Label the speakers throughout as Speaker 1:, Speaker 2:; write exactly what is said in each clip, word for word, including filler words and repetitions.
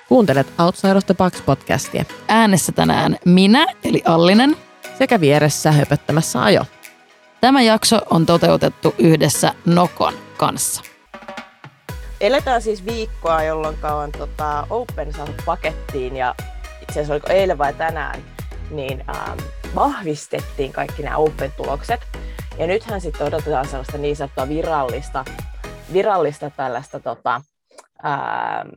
Speaker 1: Kuuntelet Outside of the Box-podcastia.
Speaker 2: Äänessä tänään minä, eli Allinen.
Speaker 1: Sekä vieressä höpöttämässä Ajo.
Speaker 2: Tämä jakso on toteutettu yhdessä Nokon kanssa.
Speaker 3: Eletään siis viikkoa, jolloin on tota, Open saatu pakettiin ja itse asiassa oliko eilen vai tänään, niin ähm, vahvistettiin kaikki nämä Open-tulokset. Ja nythän sitten odotetaan sellaista niin sanottua virallista, virallista tällaista tota, ähm,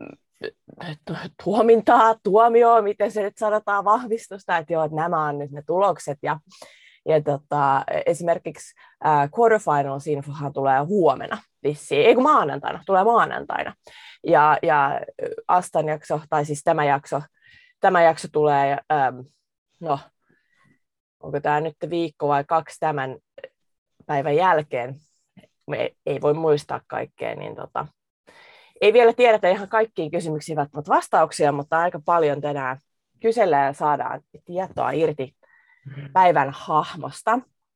Speaker 3: tuomintaa, tuomioa, miten se nyt sanotaan, vahvistusta, että joo, että nämä on nyt ne tulokset. Ja, ja tota, esimerkiksi äh, quarterfinals-infohan tulee huomenna vissiin, ei kun maanantaina, tulee maanantaina. Ja, ja Astan jakso, tai siis tämä jakso, tämä jakso tulee, ähm, no, onko tämä nyt viikko vai kaksi tämän päivän jälkeen, me ei voi muistaa kaikkea, niin tota, ei vielä tiedetä ihan kaikkiin kysymyksiin välttämättä vastauksia, mutta aika paljon tänään kysellään ja saadaan tietoa irti päivän hahmosta.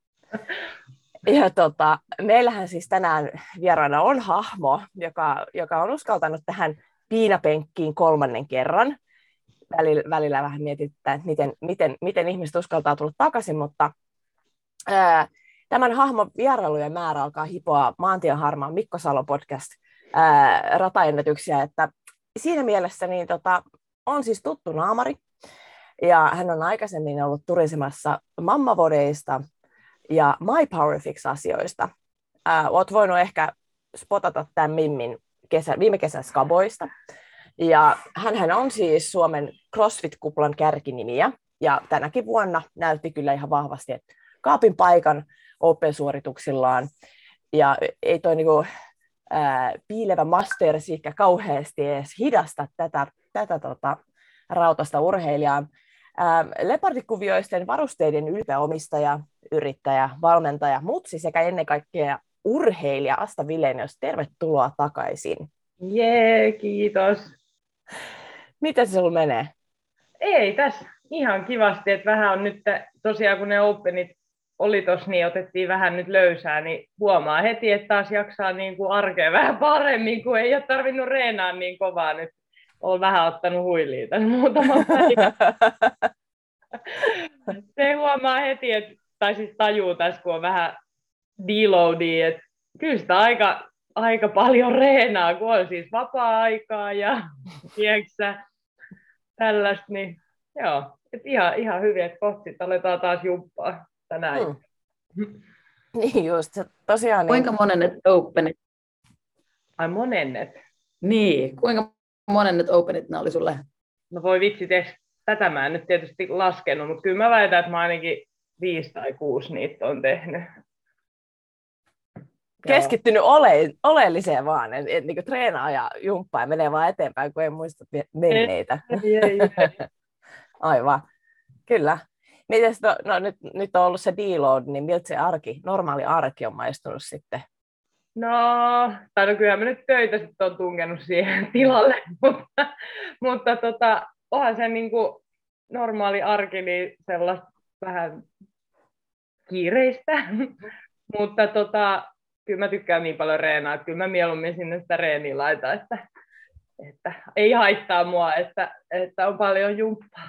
Speaker 3: Ja tota, meillähän siis tänään vieraana on hahmo, joka, joka on uskaltanut tähän piinapenkkiin kolmannen kerran. Välillä, välillä vähän mietitään, että miten, miten, miten ihmiset uskaltaa tulla takaisin, mutta ää, tämän hahmon vierailujen määrä alkaa hipoa Maantien harmaan Mikko Salo podcast ää, rataennätyksiä, että siinä mielessä niin, tota, on siis tuttu naamari, ja hän on aikaisemmin ollut turisemassa mammavodeista ja My Power Fix-asioista. Ää, oot voinut ehkä spotata tämän Mimmin kesä, viime kesän skaboista. Ja hänhän on siis Suomen CrossFit-kuplan kärkinimiä, ja tänäkin vuonna näytti kyllä ihan vahvasti, että kaapin paikan Open-suorituksillaan, ja ei toi niinku, ää, piilevä masters ehkä kauheasti edes hidasta tätä, tätä tota, rautasta urheilijaa. Ää, Lepardikuvioisten varusteiden ylpeä omistaja, yrittäjä, valmentaja, mutsi sekä ennen kaikkea urheilija Asta Wilenius. Tervetuloa takaisin.
Speaker 4: Jee, kiitos.
Speaker 3: Miten se sulla menee?
Speaker 4: Ei tässä ihan kivasti, että vähän on nyt tosiaan kun ne Openit oli tossa, niin otettiin vähän nyt löysää, niin huomaa heti, että taas jaksaa niin kuin arkea vähän paremmin, kun ei ole tarvinnut reenaa niin kovaa nyt. Olen vähän ottanut huiliin tässä muutaman päivän. Se huomaa heti, että, tai siis tajuu tässä, kun on vähän deloadia, että kyllä sitä aika, aika paljon reenaa, kun on siis vapaa-aikaa ja tieksä, tällaista, niin joo, että ihan, ihan hyvin, että kohta aletaan taas jumppaa tänään.
Speaker 3: Hmm. Niin just, se tosiaan.
Speaker 2: Kuinka
Speaker 3: niin...
Speaker 2: monennet Openit?
Speaker 4: Ai monennet?
Speaker 2: Niin, kuinka monennet Openit ne oli sulle?
Speaker 4: No voi vitsi, tätä mä en nyt tietysti laskenut, mutta kyllä mä väitän, että mä ainakin viisi tai kuusi niitä on tehnyt.
Speaker 3: Keskittynyt ole, oleelliseen vaan, että et, niinku treenaa ja jumppaa ja menee vaan eteenpäin, kun ei muista menneitä.
Speaker 4: Ei, ei, ei.
Speaker 3: Aivan, kyllä. Mites no, no, nyt, nyt on ollut se deload, niin miltä se arki, normaali arki on maistunut sitten?
Speaker 4: No, tai no kyllähän mä nyt töitä sitten on tunkenut siihen tilalle, mutta, mutta tota, onhan se niin kuin normaali arki niin sellaista vähän kiireistä, mutta tota, kyllä mä tykkään niin paljon reenaa, että kyllä mä mieluummin sinne sitä reeniä laitan, että, että ei haittaa mua, että, että on paljon jumppaa.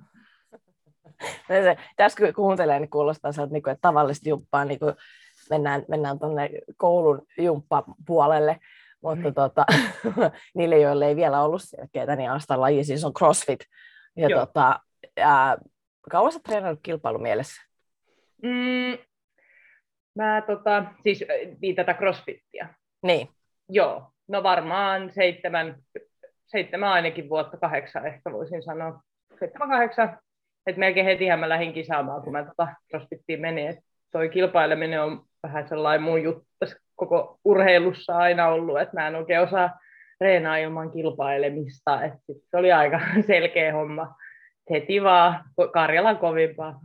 Speaker 3: Tässä kun kuuntelee, niin kuulostaa sieltä, että tavallista jumppaa, niin kuin mennään, mennään tuonne koulun jumppapuolelle, mutta mm. tota, niille, joille ei vielä ollut selkeää, niin Astan laji siis on CrossFit. Ja tota, ää, kauan sä treenannut kilpailumielessä?
Speaker 4: Mm, mä tota, siis niin tätä CrossFittia.
Speaker 3: Niin.
Speaker 4: Joo, no varmaan seitsemän, seitsemän ainakin vuotta, kahdeksan ehkä voisin sanoa. Seitsemän, kahdeksan. Että melkein hetihän mä lähdin kisaamaan, kun mä tota CrossFittiin menin. Et toi kilpaileminen on vähän sellainen mun juttu tässä koko urheilussa aina ollut, että mä en oikein osaa reenaa ilman kilpailemista. Et sit se oli aika selkeä homma. Heti vaan Karjalan kovimpaa.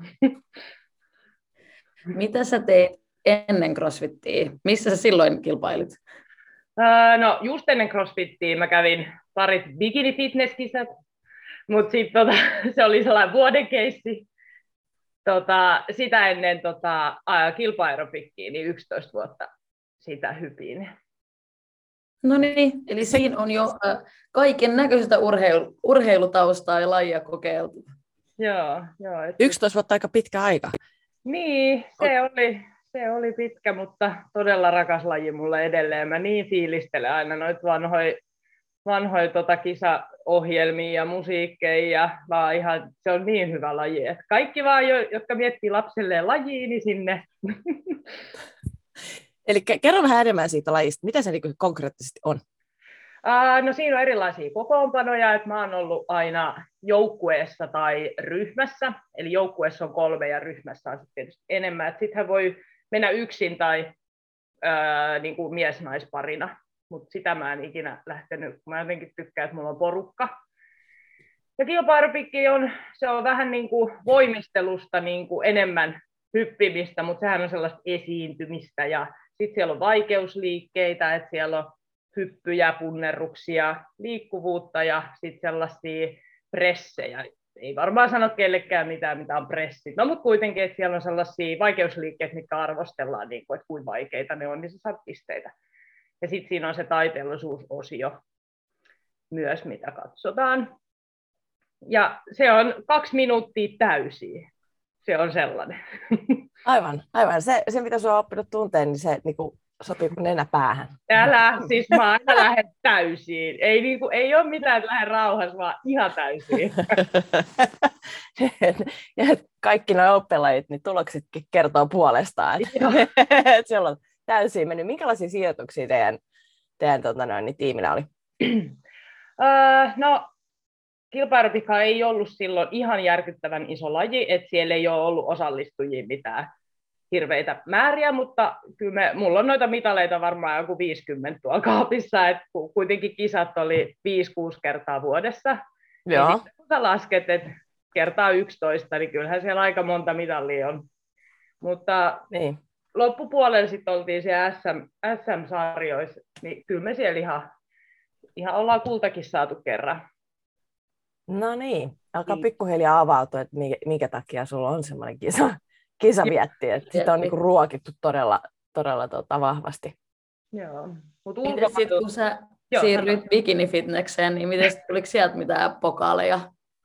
Speaker 2: Mitä sä teit ennen CrossFittia? Missä sä silloin kilpailit?
Speaker 4: Öö, no just ennen CrossFittia mä kävin parit bikini-fitnesskisat, mutta sitten tota, se oli sellainen vuoden keissi. Tota, sitä ennen tota, kilpa-aerobiikkiä, niin yksitoista vuotta sitä hypin.
Speaker 2: No niin, eli siinä on jo äh, kaiken näköistä urheilu, urheilutaustaa ja lajia kokeiltu.
Speaker 4: Joo, joo. Et
Speaker 1: yksitoista vuotta aika pitkä aika.
Speaker 4: Niin, se oli, se oli pitkä, mutta todella rakas laji mulle edelleen. Mä niin fiilistelen aina noita vanhoja vanhoi tota kisaohjelmia ja musiikkeja, ja vaan ihan, se on niin hyvä laji. Et kaikki vaan, jotka miettii lapselleen lajia, niin sinne.
Speaker 1: Eli kerro vähän enemmän siitä lajista. Mitä se niinku konkreettisesti on?
Speaker 4: Uh, no siinä on erilaisia kokoonpanoja, että mä oon ollut aina joukkueessa tai ryhmässä, eli joukkueessa on kolme ja ryhmässä on sitten tietysti enemmän. Sittenhän voi mennä yksin tai uh, niin kuin mies-naisparina, mutta sitä mä en ikinä lähtenyt, kun mä jotenkin tykkään, että mulla on porukka. Ja kilpailupikki on, se on vähän niin kuin voimistelusta niin kuin enemmän hyppimistä, mutta sehän on sellaista esiintymistä ja sitten siellä on vaikeusliikkeitä, että siellä on hyppyjä, punnerruksia, liikkuvuutta ja sitten sellaisia pressejä. Ei varmaan sano kellekään mitään, mitä on pressit. No, mutta kuitenkin, että siellä on sellaisia vaikeusliikkeitä, mitkä arvostellaan, niin kuin, että kuinka vaikeita ne on, niin se saa pisteitä. Ja sitten siinä on se taiteellisuusosio myös, mitä katsotaan. Ja se on kaksi minuuttia täysiä. Se on sellainen.
Speaker 3: Aivan, aivan. Se, se mitä sinua on oppinut tunteen, niin se niin kuin, sopii kuin nenä päähän.
Speaker 4: Älä, siis mä aina lähden täysiin. Ei, niin kuin, ei ole mitään, että lähden rauhassa, vaan ihan täysiin.
Speaker 3: Ja kaikki nuo oppilajit, niin tuloksetkin kertoo puolestaan. Että siellä on täysin mennyt. Minkälaisia sijoituksia teidän, teidän tota noin, niin tiimillä oli?
Speaker 4: uh, no, kilpailupikka ei ollut silloin ihan järkyttävän iso laji, että siellä ei ole ollut osallistujia mitään hirveitä määriä, mutta kyllä me, mulla on noita mitaleita varmaan joku viisikymmentä tuolla kaapissa, että kuitenkin kisat oli viisi kuusi kertaa vuodessa. Joo. Ja sitten kun sä lasket, että kertaa yksitoista, niin kyllähän siellä aika monta mitalia on. Mutta niin. Loppupuolella sitten oltiin siellä S M, S M-sarjoissa, niin kyllä me siellä ihan, ihan ollaan kultakin saatu kerran.
Speaker 3: No niin, alkaa niin. pikkuhiljaa avautua, että minkä, minkä takia sulla on semmoinen kisa, kisavietti, että sitä on niinku ruokittu todella, todella tota, vahvasti.
Speaker 4: Joo.
Speaker 2: Mut ulkomailla... Sitten kun sä Joo, siirryt bikini-fitnekseen, niin miten tuliko sieltä mitään pokaaleja?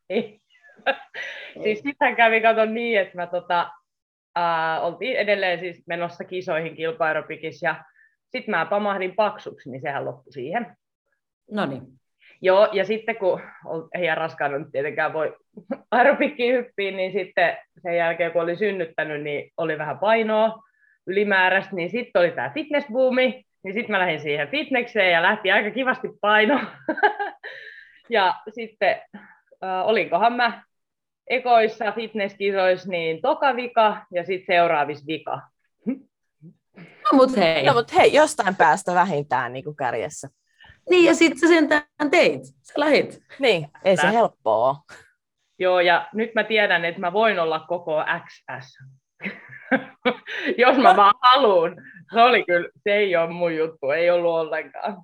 Speaker 4: Siis sitähän kävi kato niin, että mä tota, äh, oltiin edelleen siis menossa kisoihin kilpa-aerobikissa ja sitten mä pamahdin paksuksi, niin sehän loppui siihen.
Speaker 2: No niin.
Speaker 4: Joo, ja sitten kun ei raskaana nyt tietenkään voi aerobikkiin hyppiä, niin sitten sen jälkeen kun oli synnyttänyt, niin oli vähän painoa ylimääräistä, niin sitten oli tämä fitnessbuumi, niin sitten mä lähdin siihen fitnekseen ja lähti aika kivasti paino. Ja sitten äh, olinkohan mä ekoissa fitnesskisoissa niin toka vika ja sitten seuraavissa vika.
Speaker 2: No mut hei.
Speaker 3: No mut hei, jostain päästä vähintään niin kuin kärjessä.
Speaker 2: Niin, ja sitten sä sentään teit. Sä lähit.
Speaker 3: Niin, ei se helppoa ole.
Speaker 4: Joo, ja nyt mä tiedän, että mä voin olla koko X S. Jos mä vaan haluun. Se oli kyllä, se ei ole mun juttu, ei ollut ollenkaan.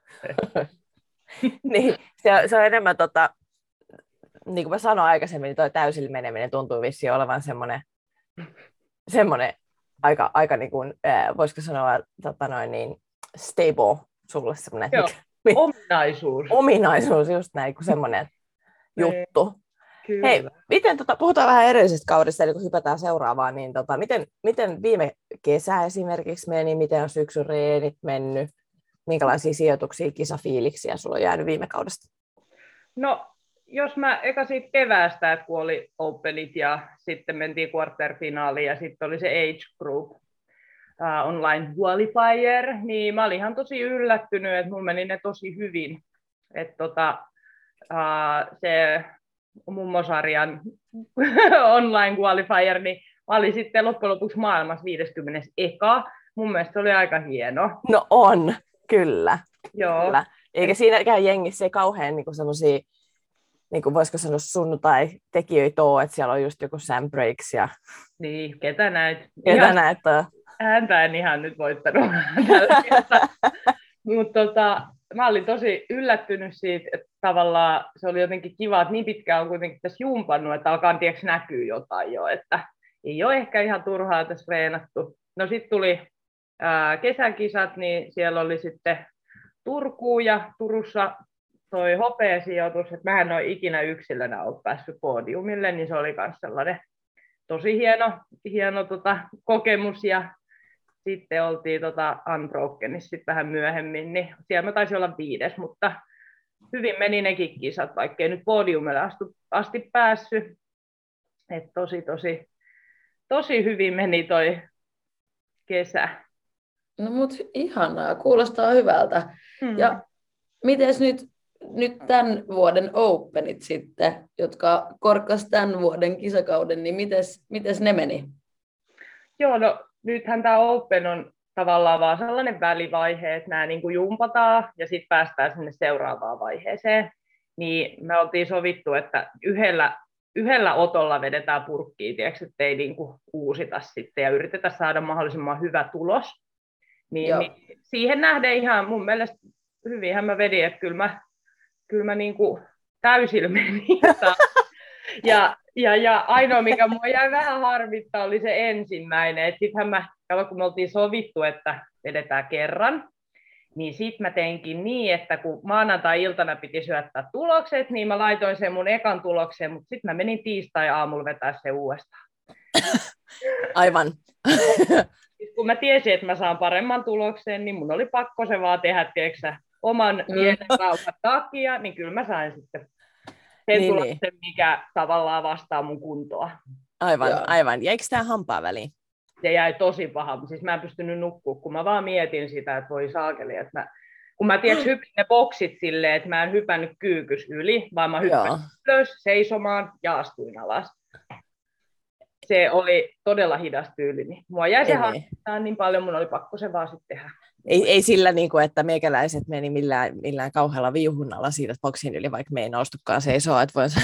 Speaker 3: Niin, se, se on enemmän, tota, niin kuin mä sanoin aikaisemmin, niin toi täysillä meneminen tuntuu vissiin olevan semmoinen, semmoinen aika, aika niin kuin, voisiko sanoa, tota noin, niin stable sulle semmoinen.
Speaker 4: Joo. Ominaisuus.
Speaker 3: Ominaisuus, just näin, kuin semmoinen juttu. Kyllä. Hei, miten, tota, puhutaan vähän edellisestä kaudesta, eli kun hypätään seuraavaan, niin tota, miten, miten viime kesä esimerkiksi meni, miten on syksyn reenit mennyt, minkälaisia sijoituksia, kisafiiliksiä sulla on jäänyt viime kaudesta?
Speaker 4: No, jos mä eka siitä keväästä, että kun oli Openit ja sitten mentiin quarterfinaaliin ja sitten oli se Age Group, Uh, online qualifier, niin mä olin ihan tosi yllättynyt, että mulla meni ne tosi hyvin. Että tota, uh, se mummosarjan online qualifier, niin mä olin sitten loppujen lopuksi maailmassa viideskymmenes eka. Mun mielestä se oli aika hieno.
Speaker 3: No on, kyllä.
Speaker 4: Joo.
Speaker 3: Kyllä. Eikä siinäkään jengissä ei kauhean niin semmoisia, niin kuin voisiko sanoa sunnuntai-tekijöitä ole, että siellä on just joku Sam Breaks ja...
Speaker 4: Niin, ketä näet?
Speaker 3: Ketä ihan... näet on?
Speaker 4: Häntä en ihan nyt voittanut. Mutta tota, mä olin tosi yllättynyt siitä, että tavallaan se oli jotenkin kiva, että niin pitkään on kuitenkin tässä jumpannut, että alkaa tiiäks näkyy jotain jo, että ei ole ehkä ihan turhaa tässä treenattu. No sitten tuli ää, kesäkisat, niin siellä oli sitten Turkuun ja Turussa toi hopeasijoitus, että mähän en ole ikinä yksilönä ollut päässyt podiumille, niin se oli myös sellainen tosi hieno, hieno tota, kokemus. Ja sitten oltiin tota Unbrokenissa sit vähän myöhemmin, niin siellä mä taisin olla viides, mutta hyvin meni nekin kisat, vaikkei nyt podiumille asti, asti päässyt. Et tosi, tosi, tosi hyvin meni toi kesä.
Speaker 2: No mut ihanaa, kuulostaa hyvältä. Hmm. Ja mites nyt, nyt tämän vuoden Openit sitten, jotka korkkas tämän vuoden kisakauden, niin mites, mites ne meni?
Speaker 4: Joo, no nythän tämä Open on tavallaan vaan sellainen välivaihe, että nämä niin kuin jumpataan ja sitten päästään sinne seuraavaan vaiheeseen. Niin me oltiin sovittu, että yhdellä, yhdellä otolla vedetään purkkiin, tiiäks, ettei niin kuin uusita sitten ja yritetä saada mahdollisimman hyvä tulos. Niin, niin siihen nähden ihan mun mielestä hyvinhän mä vedin, että kyllä mä, kyllä mä niin kuin täysillä menin. Ja, ja, ja ainoa, mikä mua jäi vähän harmittaa, oli se ensimmäinen. Sittenhän mä, kun me oltiin sovittu, että vedetään kerran, niin sitten mä teinkin niin, että kun maanantai-iltana piti syöttää tulokset, niin mä laitoin sen mun ekan tulokseen, mutta sitten mä menin tiistai-aamulla vetää se uudestaan.
Speaker 3: Aivan.
Speaker 4: Kun mä tiesin, että mä saan paremman tuloksen, niin mun oli pakko se vaan tehdä, tiedätkö, oman pienen rauhan takia, niin kyllä mä sain sitten sen niin, tuloksen, niin. mikä tavallaan vastaa mun kuntoa.
Speaker 3: Aivan, Joo. aivan. Jäikö tämä hampaa väliin?
Speaker 4: Se jäi tosi paha. Siis mä en pystynyt nukkua, kun mä vaan mietin sitä, että voi saakeli. Että mä, kun mä tiedätkö, hypin ne boksit silleen, että mä en hypännyt kyykys yli, vaan mä hyppäsin ylös seisomaan ja astuin alas. Se oli todella hidas tyylini. Mua jäi se harmittaa niin paljon, mun oli pakko se vaan sitten tehdä.
Speaker 3: Ei, ei sillä, niin kuin, että meikäläiset meni millään, millään kauhealla viuhunnalla siitä boksin yli, vaikka me ei noustukaan seisoa. Että voin...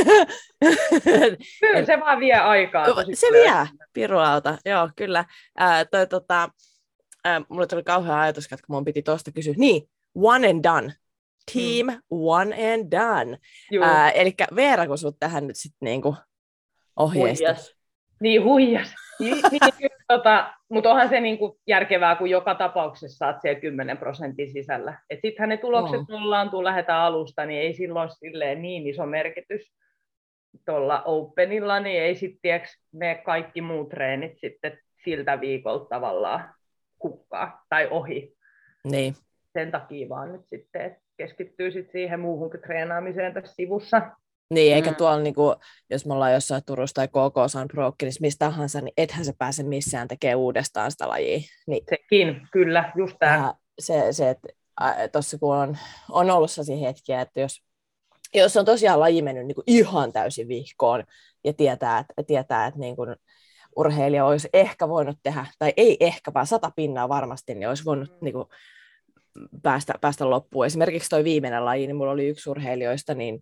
Speaker 4: Kyllä se vaan vie aikaa.
Speaker 3: Se vie, pirulauta, joo, kyllä. Ää, toi, tota, ää, mulle tuli kauhea ajatus, että kun mun piti tuosta kysyä. Niin, one and done. Team mm. one and done. Ää, elikkä Veera, kun sut tähän nyt sitten niinku ohjeistat.
Speaker 4: Huijas. Niin, huijas. niin, niin, tota, mutta onhan se niinku järkevää, kun joka tapauksessa saat siellä kymmenen prosentin sisällä. Sittenhän ne tulokset oh. nollaan, kun lähdetään alusta, niin ei silloin silleen niin iso merkitys. Tuolla Openilla, niin ei sitten ne kaikki muut treenit sitten siltä viikolta tavallaan hukkaa tai ohi.
Speaker 3: Niin.
Speaker 4: Sen takia vaan nyt sitten, että keskittyy sitten siihen muuhunkin treenaamiseen tässä sivussa.
Speaker 3: Niin, eikä mm. tuolla, niin kuin, jos me ollaan jossain Turussa tai K K Unbrokenissa, mistä tahansa, niin ethän se pääse missään tekemään uudestaan sitä lajia. Niin.
Speaker 4: Sekin, kyllä, just tämä.
Speaker 3: Se, se että tuossa kun on, on ollut sellaisia hetkiä, että jos, jos on tosiaan laji mennyt niin kuin ihan täysin vihkoon ja tietää, että, tietää, että niin kuin urheilija olisi ehkä voinut tehdä, tai ei ehkä, vaan sata pinnaa varmasti, niin olisi voinut niin kuin päästä, päästä loppuun. Esimerkiksi toi viimeinen laji, niin mulla oli yksi urheilijoista, niin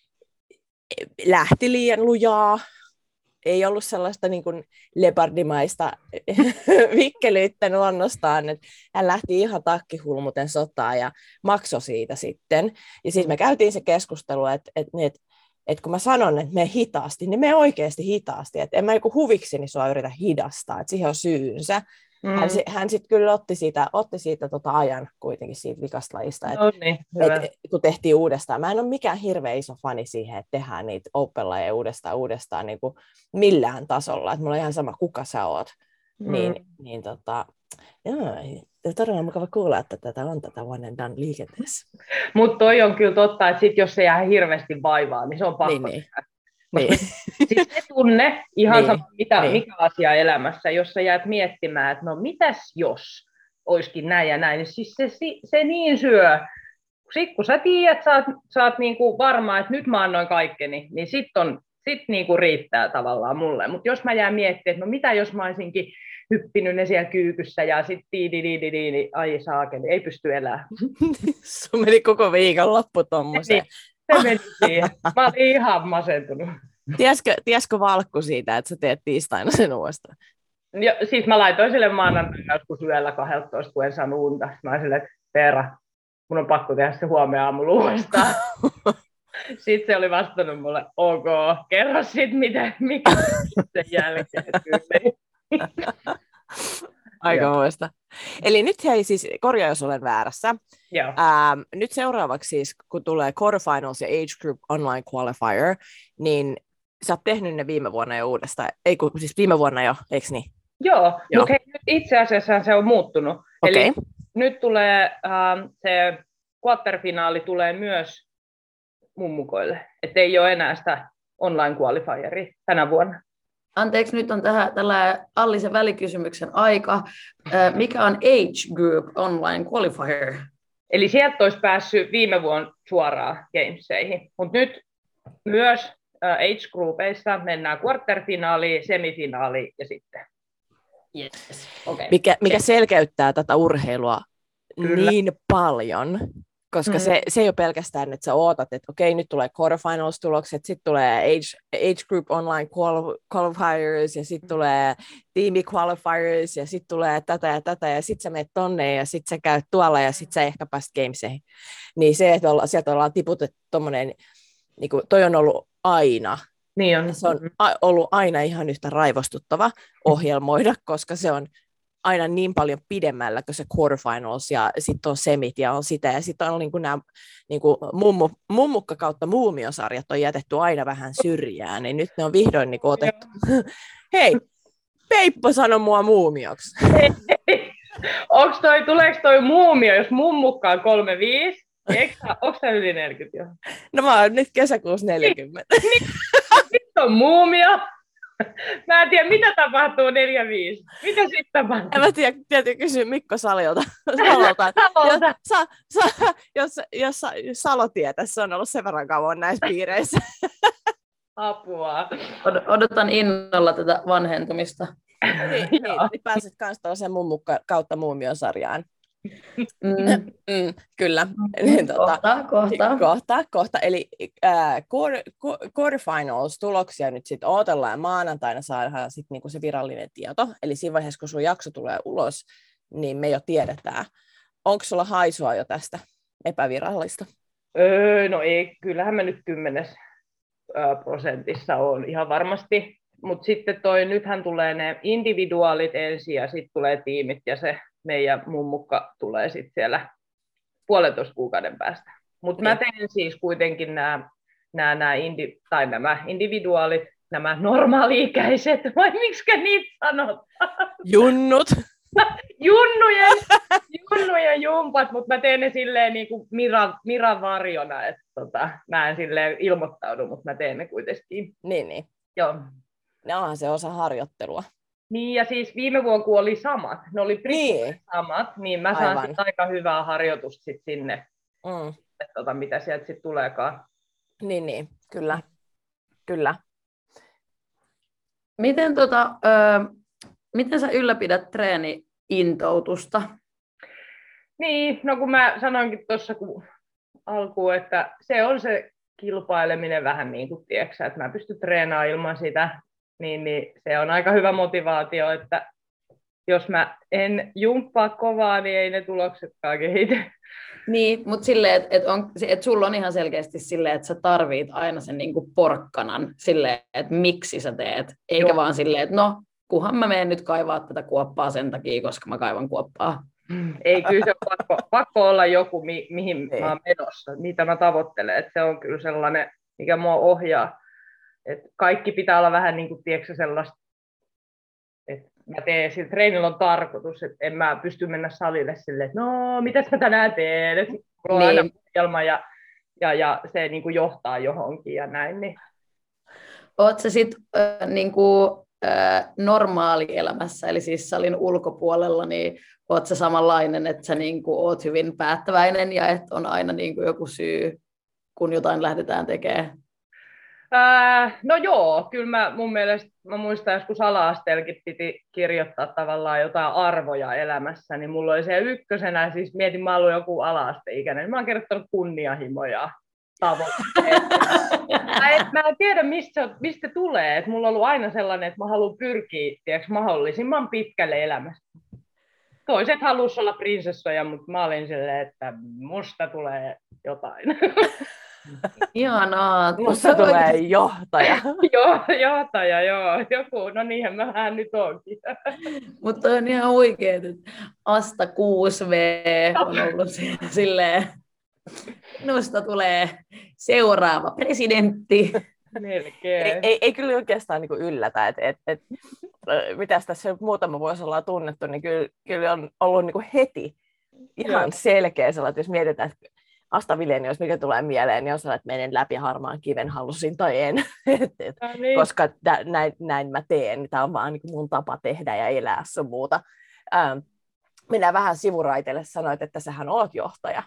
Speaker 3: lähti liian lujaa, ei ollut sellaista niin kuin leopardimaista vikkelyyttä luonnostaan, että hän lähti ihan takkihulmuten sotaan ja maksoi siitä sitten. Ja sitten me käytiin se keskustelu, että, että, että, että kun mä sanon, että me hitaasti, niin me oikeasti hitaasti, että en mä joku huvikseni sua yritä hidastaa, että siihen on syynsä. Mm. Hän, hän sitten kyllä otti siitä, otti siitä tota ajan kuitenkin siitä vikasta lajista, että
Speaker 4: no niin,
Speaker 3: et, kun tehtiin uudestaan. Mä en ole mikään hirveän iso fani siihen, että tehdään niitä open-lajeja uudestaan uudestaan niin kuin millään tasolla. Että mulla on ihan sama, kuka sä oot. Mm. Niin, niin tota, joo, todella mukava kuulla, että tätä on tätä one and done liikenteessä.
Speaker 4: Mutta toi on kyllä totta, että sit jos se jää hirveästi vaivaa, niin se on pakko.
Speaker 3: Niin, niin.
Speaker 4: Siis se tunne, ihan
Speaker 3: niin,
Speaker 4: sama mitä,
Speaker 3: niin.
Speaker 4: mikä asia elämässä, jos sä jäät miettimään, että no mitäs jos olisikin näin ja näin, niin siis se, se, se niin syö. Sitten kun sä tiedät, sä oot, sä oot niinku varma, että nyt mä annoin kaikkeni, niin sitten sit niinku riittää tavallaan mulle. Mutta jos mä jään miettimään, että no mitä jos mä olisinkin hyppinyt ne siellä kyykyssä ja sitten tiididididi, niin ai saakeli, ei pysty elämään.
Speaker 3: Sun meni koko viikonloppu tommoseen.
Speaker 4: Niin. Se meni siihen. Mä olin ihan masentunut.
Speaker 3: Tiesikö, tiesikö Valkku siitä, että sä teet tiistaina sen uudestaan?
Speaker 4: Jo, siis mä laitoin sille maanantaina joskus yöllä kaksitoista, kun en saanut unta. Mä olin silleen, että Veera, mun on pakko tehdä se huomenna aamulla uudestaan. Sitten se oli vastannut mulle, ok, kerro sitten, mitä, mikä sen jälkeen.
Speaker 3: Aika muista. Eli nyt hei siis, korjaa jos olen väärässä.
Speaker 4: Joo.
Speaker 3: Ähm, nyt seuraavaksi siis, kun tulee Quarterfinals ja Age Group Online Qualifier, niin sä oot tehnyt ne viime vuonna jo uudestaan. Ei kun, siis viime vuonna jo, eikö niin?
Speaker 4: Joo,
Speaker 3: Joo.
Speaker 4: mutta nyt itse asiassa se on muuttunut.
Speaker 3: Okay.
Speaker 4: Eli nyt tulee äh, se quarterfinaali tulee myös mummukoille, että ei ole enää sitä online qualifieria tänä vuonna.
Speaker 2: Anteeksi, nyt on tähän tällä Allisen välikysymyksen aika. Mikä on Age Group Online Qualifier?
Speaker 4: Eli sieltä olisi päässyt viime vuonna suoraan Gameseihin, mutta nyt myös Age Groupeissa mennään quarterfinaaliin, semifinaaliin ja sitten.
Speaker 2: Yes. Okay.
Speaker 3: Mikä, mikä selkeyttää tätä urheilua
Speaker 4: Kyllä.
Speaker 3: niin paljon, koska mm. se, se ei ole pelkästään, että sä ootat, että okei, nyt tulee quarterfinals-tulokset, sitten tulee age, age Group Online Qualifiers, ja sitten tulee Team Qualifiers, ja sitten tulee tätä ja tätä, ja sitten sä menet tonne, ja sitten sä käyt tuolla, ja sitten sä ehkä pääst Gameseihin. Niin se, että olla, sieltä ollaan tiputettu tommonen, niin kuin, toi on ollut aina.
Speaker 4: Niin on.
Speaker 3: Se on a- ollut aina ihan yhtä raivostuttava ohjelmoida, koska se on aina niin paljon pidemmällä kuin se quarterfinals ja sitten on semit ja on sitä. Ja sitten on niinku nämä niinku mummu, mummukka kautta muumiosarjat on jätetty aina vähän syrjään, niin nyt ne on vihdoin niinku otettu. Hei, Peippo sanoi mua muumioksi.
Speaker 4: Onks toi, tuleeko toi muumio, jos mummukka on kolme viisi? Onko sä yli neljäkymmentä jo?
Speaker 3: No mä oon nyt kesäkuussa neljäkymmentä.
Speaker 4: Sitten on muumio. Mä en tiedä, mitä tapahtuu neljä viisi. Mitä sitten tapahtuu?
Speaker 3: En mä tiedä, täytyy kysyä Mikko Salilta. Salolta.
Speaker 4: Salolta.
Speaker 3: Jos, sa, sa, jos, jos, jos Salo tietää, se on ollut sen verran kauan näissä piireissä.
Speaker 4: Apua.
Speaker 2: Od- odotan innolla tätä vanhentumista.
Speaker 3: niin, niin, niin pääset myös tuollaisen mummun kautta muumiosarjaan.
Speaker 2: Mm.
Speaker 3: Mm, kyllä. Niin,
Speaker 2: kohta,
Speaker 3: tota,
Speaker 2: kohta.
Speaker 3: kohta, kohta. Eli äh, quarterfinals-tuloksia nyt sitten odotellaan ja maanantaina saadaan sitten niinku se virallinen tieto. Eli siinä vaiheessa, kun sun jakso tulee ulos, niin me jo tiedetään. Onko sulla haisua jo tästä epävirallista?
Speaker 4: Öö, no ei, kyllähän mä nyt kymmenes ö, prosentissa on ihan varmasti. Mutta sitten toi, nythän tulee ne individuaalit ensin ja sitten tulee tiimit ja se meidän mummukka tulee sitten siellä puolentoista kuukauden päästä. Mutta mä teen siis kuitenkin nämä, nämä, nämä, indi, tai nämä individuaalit, nämä normaali-ikäiset, vai miksikä niitä sanotaan?
Speaker 3: Junnut.
Speaker 4: Junnujen, junnujen jumpat, mutta mä teen ne silleen niin kuin Miran, Miran varjona, että tota, mä en silleen ilmoittaudu, mutta mä teen ne kuitenkin.
Speaker 3: Niin, niin.
Speaker 4: Joo.
Speaker 3: Ne onhan se osa harjoittelua.
Speaker 4: Niin, ja siis viime vuonna, kun oli samat, ne oli
Speaker 3: niin.
Speaker 4: samat, niin mä saan sit aika hyvää harjoitusta sit sinne,
Speaker 3: mm.
Speaker 4: että tota, mitä sieltä sitten tuleekaan.
Speaker 3: Niin, niin, kyllä. Kyllä.
Speaker 2: Miten, tota, ö, miten sä ylläpidät treeni-intoutusta?
Speaker 4: Niin, no kun mä sanoinkin tuossa alkuun, että se on se kilpaileminen vähän niin kuin, tiedätkö, että mä pystyn treenaamaan ilman sitä, niin, niin se on aika hyvä motivaatio, että jos mä en jumppaa kovaa, niin ei ne tuloksetkaan kehity.
Speaker 2: Niin, mutta silleen, että et et sulla on ihan selkeästi silleen, että sä tarvit aina sen niinku porkkanan silleen, että miksi sä teet, eikä Joo. vaan silleen, että no, kunhan mä menen nyt kaivaa tätä kuoppaa sen takia, koska mä kaivan kuoppaa.
Speaker 4: Ei, kyllä se on pakko, pakko olla joku, mi, mihin Ei. mä oon menossa, mitä mä tavoittelen, että se on kyllä sellainen, mikä mua ohjaa. Et kaikki pitää olla vähän niin kuin, tiedätkö, sellaista, että mä teen, sillä treenillä on tarkoitus, että en mä pysty mennä salille silleen, että no, mitäs mä tänään teen, että mulla on niin. aina ohjelma ja, ja, ja se niin kuin johtaa johonkin ja näin. Niin.
Speaker 2: Oot sä sit äh, niin kuin, äh, normaalielämässä, eli siis salin ulkopuolella, niin oot sä samanlainen, että sä niin kuin, oot hyvin päättäväinen ja että on aina niin kuin, joku syy, kun jotain lähdetään tekemään?
Speaker 4: Äh, no joo, kyllä mä, mun mielestä, mä muistan joskus ala-asteellakin piti kirjoittaa tavallaan jotain arvoja elämässä, niin mulla oli se ykkösenä, siis mietin, mä ollut joku ala-asteikäinen, mä oon kirjoittanut kunnianhimoja tavoitteita. mä, mä en tiedä, mistä, mistä tulee, että mulla on ollut aina sellainen, että mä haluan pyrkiä tiedätkö, mahdollisimman pitkälle elämässä. Toiset halusivat olla prinsessoja, mutta mä olin silleen, että musta tulee jotain.
Speaker 2: Ihanaa.
Speaker 3: Musta tulee johtaja.
Speaker 4: joo, johtaja, joo. Joku, no niinhän mähän nyt onkin.
Speaker 2: Mutta on ihan oikeet. Asta kuusi V on ollut silleen, minusta tulee seuraava presidentti.
Speaker 4: Melkein.
Speaker 3: Ei, ei, ei kyllä oikeastaan niin kuin yllätä, että et, et, mitäs tässä muutama vuosi ollaan tunnettu, niin kyllä, kyllä on ollut niin kuin heti ihan Joo. selkeä sellainen, että jos mietitään, että Asta Vilenius, mikä tulee mieleen, niin on sellainen, että menen läpi harmaan kiven, halusin tai en, et, et, no niin. koska tä, näin, näin mä teen, tämä on vaan niin kuin mun tapa tehdä ja elää sun muuta. Ähm, minä vähän sivuraiteille sanoit, että sähän oot johtaja.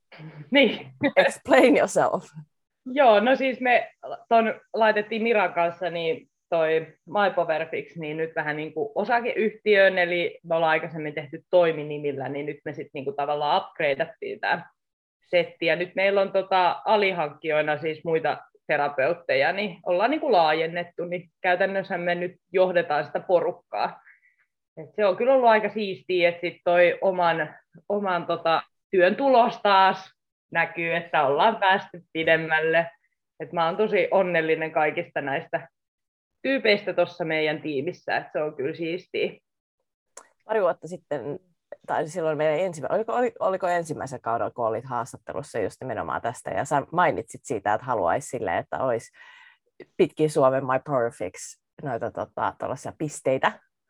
Speaker 4: Niin.
Speaker 3: Explain yourself.
Speaker 4: Joo, no siis me ton laitettiin Miran kanssa niin toi MyPowerFix niin nyt vähän niin kuin osakeyhtiöön, eli me ollaan aikaisemmin tehty toiminimillä, niin nyt me sitten niin kuin tavallaan upgradeattiin tämä setti, ja nyt meillä on tota alihankkijoina siis muita terapeutteja, niin ollaan niin kuin laajennettu, niin käytännössä me nyt johdetaan sitä porukkaa. Et se on kyllä ollut aika siistiä, että sitten toi oman, oman tota työn tulos taas näkyy, että ollaan päästy pidemmälle. Et mä oon tosi onnellinen kaikista näistä tyypeistä tuossa meidän tiimissä, että se on kyllä siistiä.
Speaker 3: Pari vuotta sitten, tai silloin meidän ensimmä, oliko, oliko ensimmäisen kaudella, kun olit haastattelussa just nimenomaan tästä, ja sä mainitsit siitä, että haluaisi silleen, että olisi pitkin Suomen MyPowerFix noita tota, pisteitä.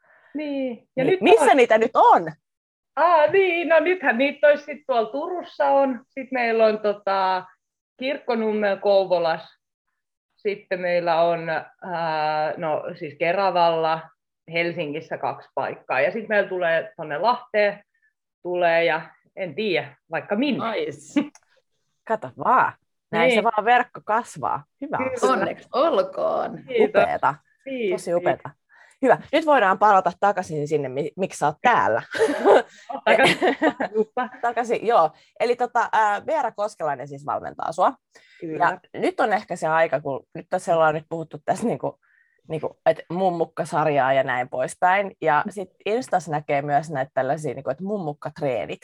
Speaker 4: Niin. Ja
Speaker 3: niin,
Speaker 4: nyt
Speaker 3: missä
Speaker 4: on...
Speaker 3: niitä nyt on?
Speaker 4: Ah, niin, no nythän niitä olisi sitten tuolla Turussa on, sitten meillä on tota, Kirkkonummel Kouvolassa, sitten meillä on ää, no, siis Keravalla, Helsingissä kaksi paikkaa, ja sitten meillä tulee tuonne Lahteen, tulee, ja en tiedä, vaikka minne.
Speaker 2: Nice.
Speaker 3: Kato vaan, näin niin. Se vaan verkko kasvaa. Hyvä asia.
Speaker 2: Onneksi olkoon.
Speaker 3: Upeeta, tosi upeeta. Hyvä. Nyt voidaan palata takaisin sinne, miksi sä oot täällä.
Speaker 4: Takaisin.
Speaker 3: takaisin, joo. Eli tota, ää, Veera Koskelainen siis valmentaa sua. Kyllä. Ja nyt on ehkä se aika, kun nyt tässä ollaan nyt puhuttu tässä niinku, niinku, että mummukka-sarjaa ja näin poispäin. Ja sitten Instassa näkee myös näitä tällaisia, niinku, että mummukka-treenit.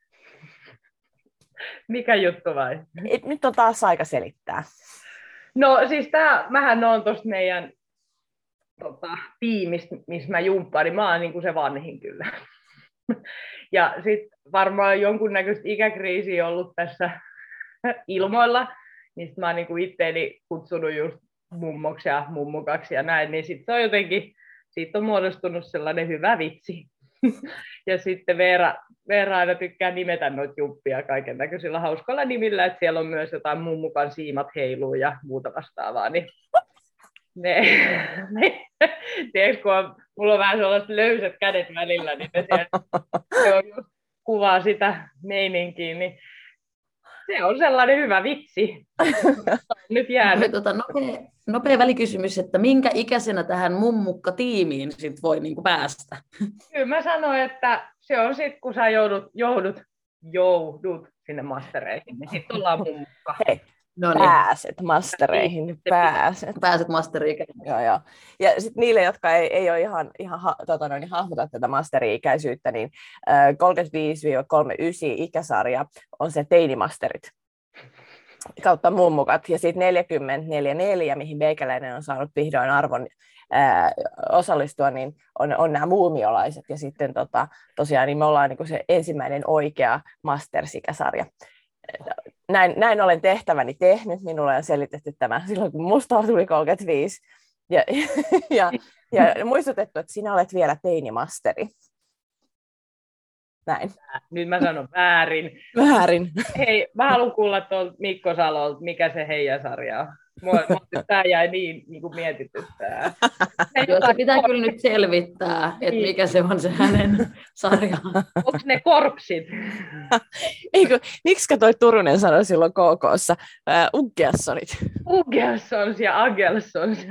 Speaker 4: Mikä juttu vai?
Speaker 3: Et nyt on taas aika selittää.
Speaker 4: No siis tää, mähän on tuosta meidän Tota, tiimistä, missä mä jumppaan, niin mä oon niin kuin se vanhin kyllä. Ja sitten varmaan jonkunnäköistä ikäkriisiä ollut tässä ilmoilla, niin sit mä oon niin kuin itteeni kutsunut just mummoksi ja mummukaksi ja näin, niin sitten se on jotenkin, siitä on muodostunut sellainen hyvä vitsi. Ja sitten Veera, Veera aina tykkää nimetä noita jumppia kaiken näköisillä hauskalla nimillä, että siellä on myös jotain mummukan siimat heiluu ja muuta vastaavaa, niin Ne, ne, tiedätkö, kun on, mulla on vähän sellaiset löysät kädet välillä, niin ne siellä, se on just kuvaa sitä meininkiä, niin se on sellainen hyvä vitsi. Nyt jäänyt.
Speaker 2: Tota, nopea, nopea välikysymys, että minkä ikäisenä tähän mummukka-tiimiin sit voi niinku päästä?
Speaker 4: Kyllä mä sanoin, että se on sitten, kun sä joudut, joudut, joudut sinne mastereihin, niin sitten ollaan mummukka.
Speaker 3: Hei. No niin. Pääset mastereihin, pääset.
Speaker 2: Pääset masteriin.
Speaker 3: Joo, joo. Ja sitten niille, jotka ei, ei ole ihan, ihan ha, tota noin, hahmota tätä masteri-ikäisyyttä, niin äh, kolmekymmentäviisi kolmekymmentäyhdeksän ikäsarja on se teinimasterit kautta mummukat. Ja sitten neljäkymmentä neljäkymmentäneljä, mihin meikäläinen on saanut vihdoin arvon äh, osallistua, niin on, on nämä muumiolaiset. Ja sitten tota, tosiaan niin me ollaan niin kuin se ensimmäinen oikea masters-ikäsarja. Näin, näin olen tehtäväni tehnyt. Minulle on selitetty tämä silloin, kun musta tuli kolmekymmentäviisi. Ja, ja, ja muistutettu, että sinä olet vielä teinimasteri. Näin.
Speaker 4: Nyt mä sanon väärin.
Speaker 3: Väärin.
Speaker 4: Hei, mä haluan kuulla tuolta Mikko Salolta, mikä se heidän sarja on. Tämä jäi niin, niin kuin mietityttää.
Speaker 2: Joo, se pitää kyllä nyt selvittää, että mikä se on se hänen sarja.
Speaker 4: Onko ne korpsit?
Speaker 3: Eikö, miksi toi Turunen sanoi silloin K K:ssa? Äh, Uggeassonit.
Speaker 4: Uggeassons ja Agelsons.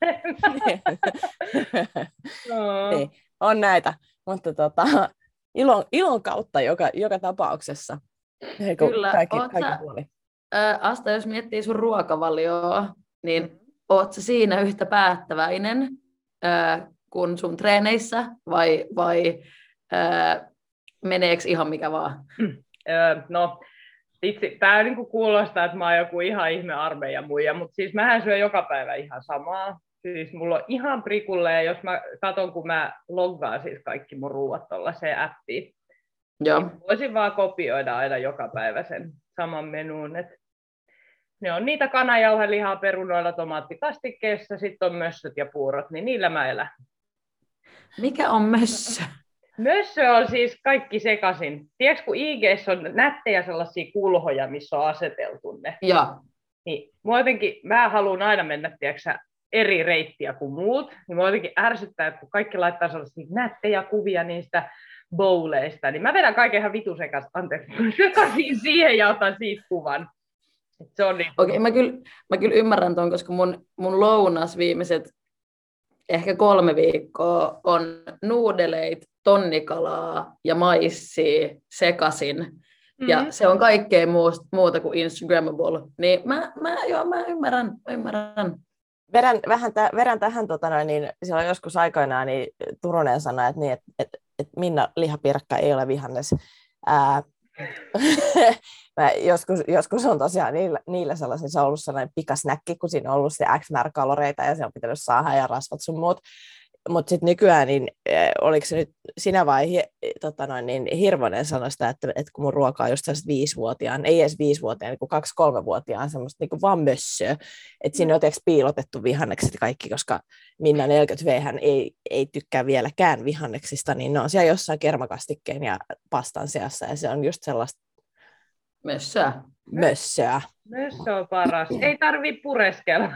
Speaker 3: no. Niin, on näitä, mutta tota, ilon, ilon kautta joka, joka tapauksessa. Eiku,
Speaker 2: kyllä,
Speaker 3: kaikki,
Speaker 2: oot
Speaker 3: kaikki
Speaker 2: sä,
Speaker 3: puoli.
Speaker 2: ä, Asta, jos miettii sun ruokavalioa, niin oot sä siinä yhtä päättäväinen ä, kuin sun treeneissä, vai, vai ä, meneekö ihan mikä vaan?
Speaker 4: No, itse, tämä niin kuulostaa, että mä oon joku ihan ihme armeijan muija, mutta siis mähän syön joka päivä ihan samaa. Siis mulla on ihan prikulleen, jos mä katson, kun mä loggaan siis kaikki mun ruuat tuollaiseen appiin,
Speaker 2: Joo.
Speaker 4: Voisin vaan kopioida aina joka päivä sen saman menuun. Et ne on niitä kanajauhelihaa perunoilla tomaattikastikkeessa, sitten on mössöt ja puurot, niin niillä mä elän.
Speaker 2: Mikä on mössö?
Speaker 4: Mössö on siis kaikki sekaisin. Tiedätkö, kun I G:ssä on nättejä sellaisia kulhoja, missä on aseteltu ne?
Speaker 2: Joo.
Speaker 4: Niin, mua jotenkin, mä haluan aina mennä, tiedätkö, eri reittiä kuin muut. Niin mua jotenkin ärsyttää, että kun kaikki laittaa sellaisia nättejä kuvia niistä bowleista, niin mä vedän kaiken ihan vitu sekas, anteeksi, sekaisin siihen ja otan siitä kuvan. Se on niin.
Speaker 2: Okei, mä kyllä, mä kyllä ymmärrän ton, koska mun, mun lounas viimeiset ehkä kolme viikkoa on nuudeleit, tonnikalaa ja maissia sekasin. Mm-hmm. Ja se on kaikkea muuta kuin Instagrammable. Niin mä, mä, joo, mä ymmärrän, mä ymmärrän.
Speaker 3: Verän, vähän tä, verän tähän, tota noin, niin silloin joskus aikoinaan niin Turunen sanoi, että, niin, että, että, että Minna lihapiirakka ei ole vihannes. Ää, mä joskus, joskus on tosiaan niillä, niillä sellaisissa ollut sellainen pikasnäkki, kun siinä on ollut se X määrä kaloreita ja se on pitänyt saada ja rasvat sun muut. Mutta sitten nykyään, niin äh, oliko se nyt sinä vai hi, tota noin, niin Hirvonen sanoi sitä, että, että kun mun ruoka on just sellaiset viisivuotiaan, ei edes viisivuotiaan, niin kuin kaksi-kolmevuotiaan, semmoista niin kuin vaan mössöä. Että siinä on jotenkin piilotettu vihannekset kaikki, koska Minna neljäkymmentä V hän ei, ei tykkää vieläkään vihanneksista, niin ne on siellä jossain kermakastikkeen ja pastan seassa, ja se on just sellaista
Speaker 2: mössöä.
Speaker 3: Mössöä.
Speaker 4: Mössö on paras. Ei tarvii pureskella.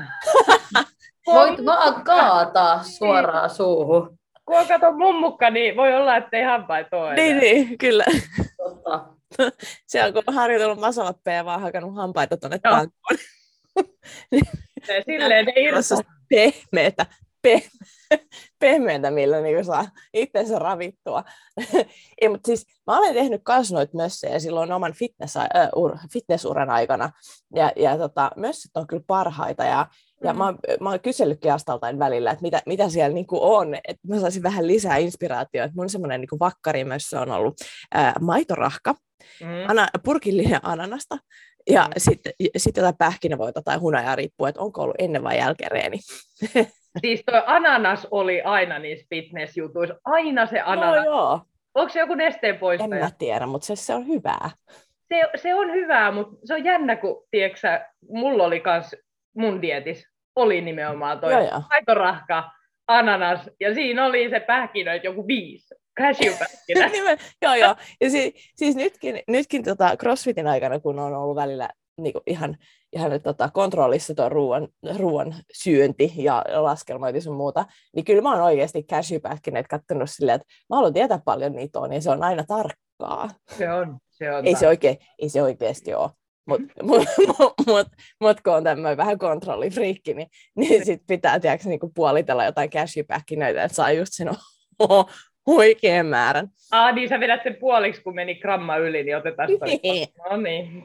Speaker 2: Voit vaan kaataa suoraan suuhun.
Speaker 4: Kun on kato mummukka, niin voi olla, ettei hampaita ole.
Speaker 3: Niin, niin, kyllä.
Speaker 2: Totta.
Speaker 3: Se on, kun on harjoitellut masalappeja ja vaan hakannut hampaita tuonne tankkoon.
Speaker 4: Silleen ne irsa.
Speaker 3: Pehmeätä, pehmeätä, pehmeätä, millä niin saa itsensä ravittua. Ei, mutta siis mä olen tehnyt kans noita mössejä silloin oman fitness, äh, ur, fitnessuran aikana. Ja, ja tota, mössyt on kyllä parhaita. Ja, ja mm. mä, oon, mä oon kysellytkin Astaltain välillä, että mitä, mitä siellä niinku on. Että mä saisin vähän lisää inspiraatiota. Mun semmoinen niinku vakkarimössö on ollut äh, maitorahka, mm. ana, purkillinen ananasta. Ja mm. sitten sit jotain pähkinävoita tai hunajaa, riippuu, että onko ollut ennen vai jälkeen reeni.
Speaker 4: Siis toi ananas oli aina niissä fitness-jutuissa. Aina se ananas.
Speaker 3: No, joo.
Speaker 4: Onko se joku nesteen poistaja?
Speaker 3: En mä tiedä, mutta se, se on hyvää.
Speaker 4: Se, se on hyvää, mutta se on jännä, kun tiiäksä, mulla oli kans mun dietis, oli nimenomaan toi maitorahka, ananas, ja siinä oli se pähkinöitä joku viisi. Cashew-pähkinä.
Speaker 3: Joo, joo. Ja si, siis nytkin, nytkin tota CrossFitin aikana, kun on ollut välillä niinku ihan, ihan tota, kontrollissa tuo ruoan, ruoan syönti ja laskelmointi sun muuta, niin kyllä mä oon oikeasti cashew-pähkinöitä kattonut silleen, että mä haluan tietää paljon niitä on, ja se on aina tarkkaa.
Speaker 4: Se on, se on.
Speaker 3: Ei se, oikein, ei se oikeasti ole. Mutta mut, mut, mut, mut, kun on tämmöinen vähän kontrollifriikki, niin, niin sit pitää tiiäks, niinku puolitella jotain cashew-pähkinöitä, että saa just sen oikean määrän.
Speaker 4: Ah, niin sä vedät sen puoliksi, kun meni gramma yli, niin otetaan toi.
Speaker 3: Niin.
Speaker 4: No niin.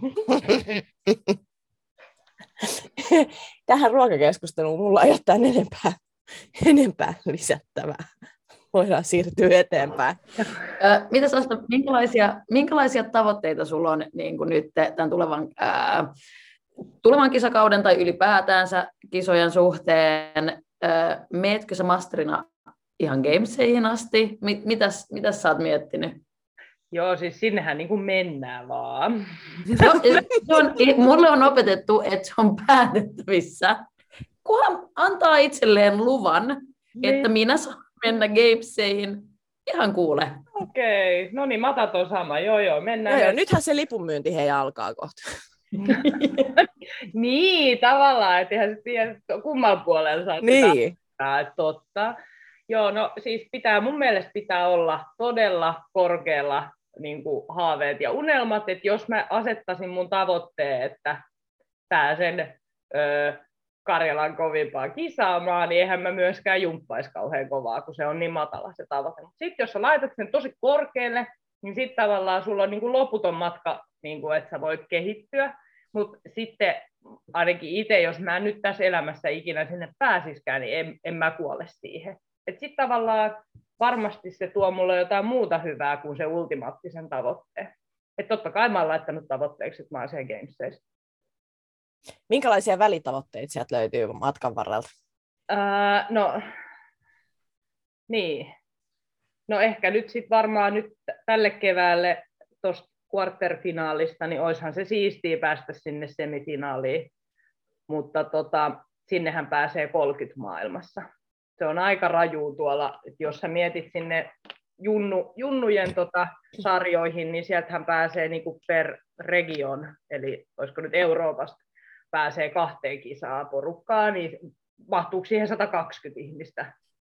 Speaker 3: Tähän ruokakeskusteluun mulla ei ole tämän enempää, enempää lisättävää. Voidaan siirtyä eteenpäin.
Speaker 2: Ö, mitäs Asta, minkälaisia, minkälaisia tavoitteita sulla on niin kuin nyt tämän tulevan, ää, tulevan kisakauden tai ylipäätäänsä kisojen suhteen? Ää, meetkö sä masterina ihan gameseihin asti? Mitäs, mitäs sä oot miettinyt?
Speaker 4: Joo, siis sinnehän niin kuin mennään vaan.
Speaker 2: No, se on, mulle on opetettu, että se on päätettävissä, kunhan antaa itselleen luvan, niin. Että minä saan mennä gameseihin. Ihan kuule.
Speaker 4: Okei, okay. No niin, matat on sama. Joo, joo, mennään.
Speaker 3: Joo, joo, nythän se lipunmyynti hei alkaa kohta.
Speaker 4: Niin, tavallaan, että eihän se tiedä, kumman puolella saa
Speaker 3: niin.
Speaker 4: Sitä. Totta. Joo, no siis pitää, mun mielestä pitää olla todella korkealla niin kuin haaveet ja unelmat, että jos mä asettaisin mun tavoitteen, että pääsen ö, Karjalan kovimpaan kisaamaan, niin eihän mä myöskään jumppaisi kauhean kovaa, kun se on niin matala se tavoite. Sitten jos sä laitat sen tosi korkealle, niin sitten tavallaan sulla on niin kuin loputon matka, niin kuin, että sä voit kehittyä, mutta sitten ainakin itse, jos mä nyt tässä elämässä ikinä sinne pääsiskään, niin en, en mä kuole siihen. Sitten tavallaan varmasti se tuo mulle jotain muuta hyvää kuin se ultimaattisen tavoitteen. Että totta kai mä oon laittanut tavoitteeksi, että mä oon siellä gameseissä.
Speaker 3: Minkälaisia välitavoitteita sieltä löytyy matkan varrelta?
Speaker 4: Uh, no, niin. No ehkä nyt sitten varmaan nyt tälle keväälle tuosta quarterfinaalista, niin olisihan se siistiä päästä sinne semifinaaliin, mutta tota, sinnehän pääsee kolmekymmentä maailmassa. Se on aika raju tuolla, että jos sä mietit sinne junnu, junnujen tota, sarjoihin, niin sieltähän pääsee niinku per region, eli olisiko nyt Euroopasta, pääsee kahteen kisaa porukkaan, niin mahtuuko siihen sata kaksikymmentä ihmistä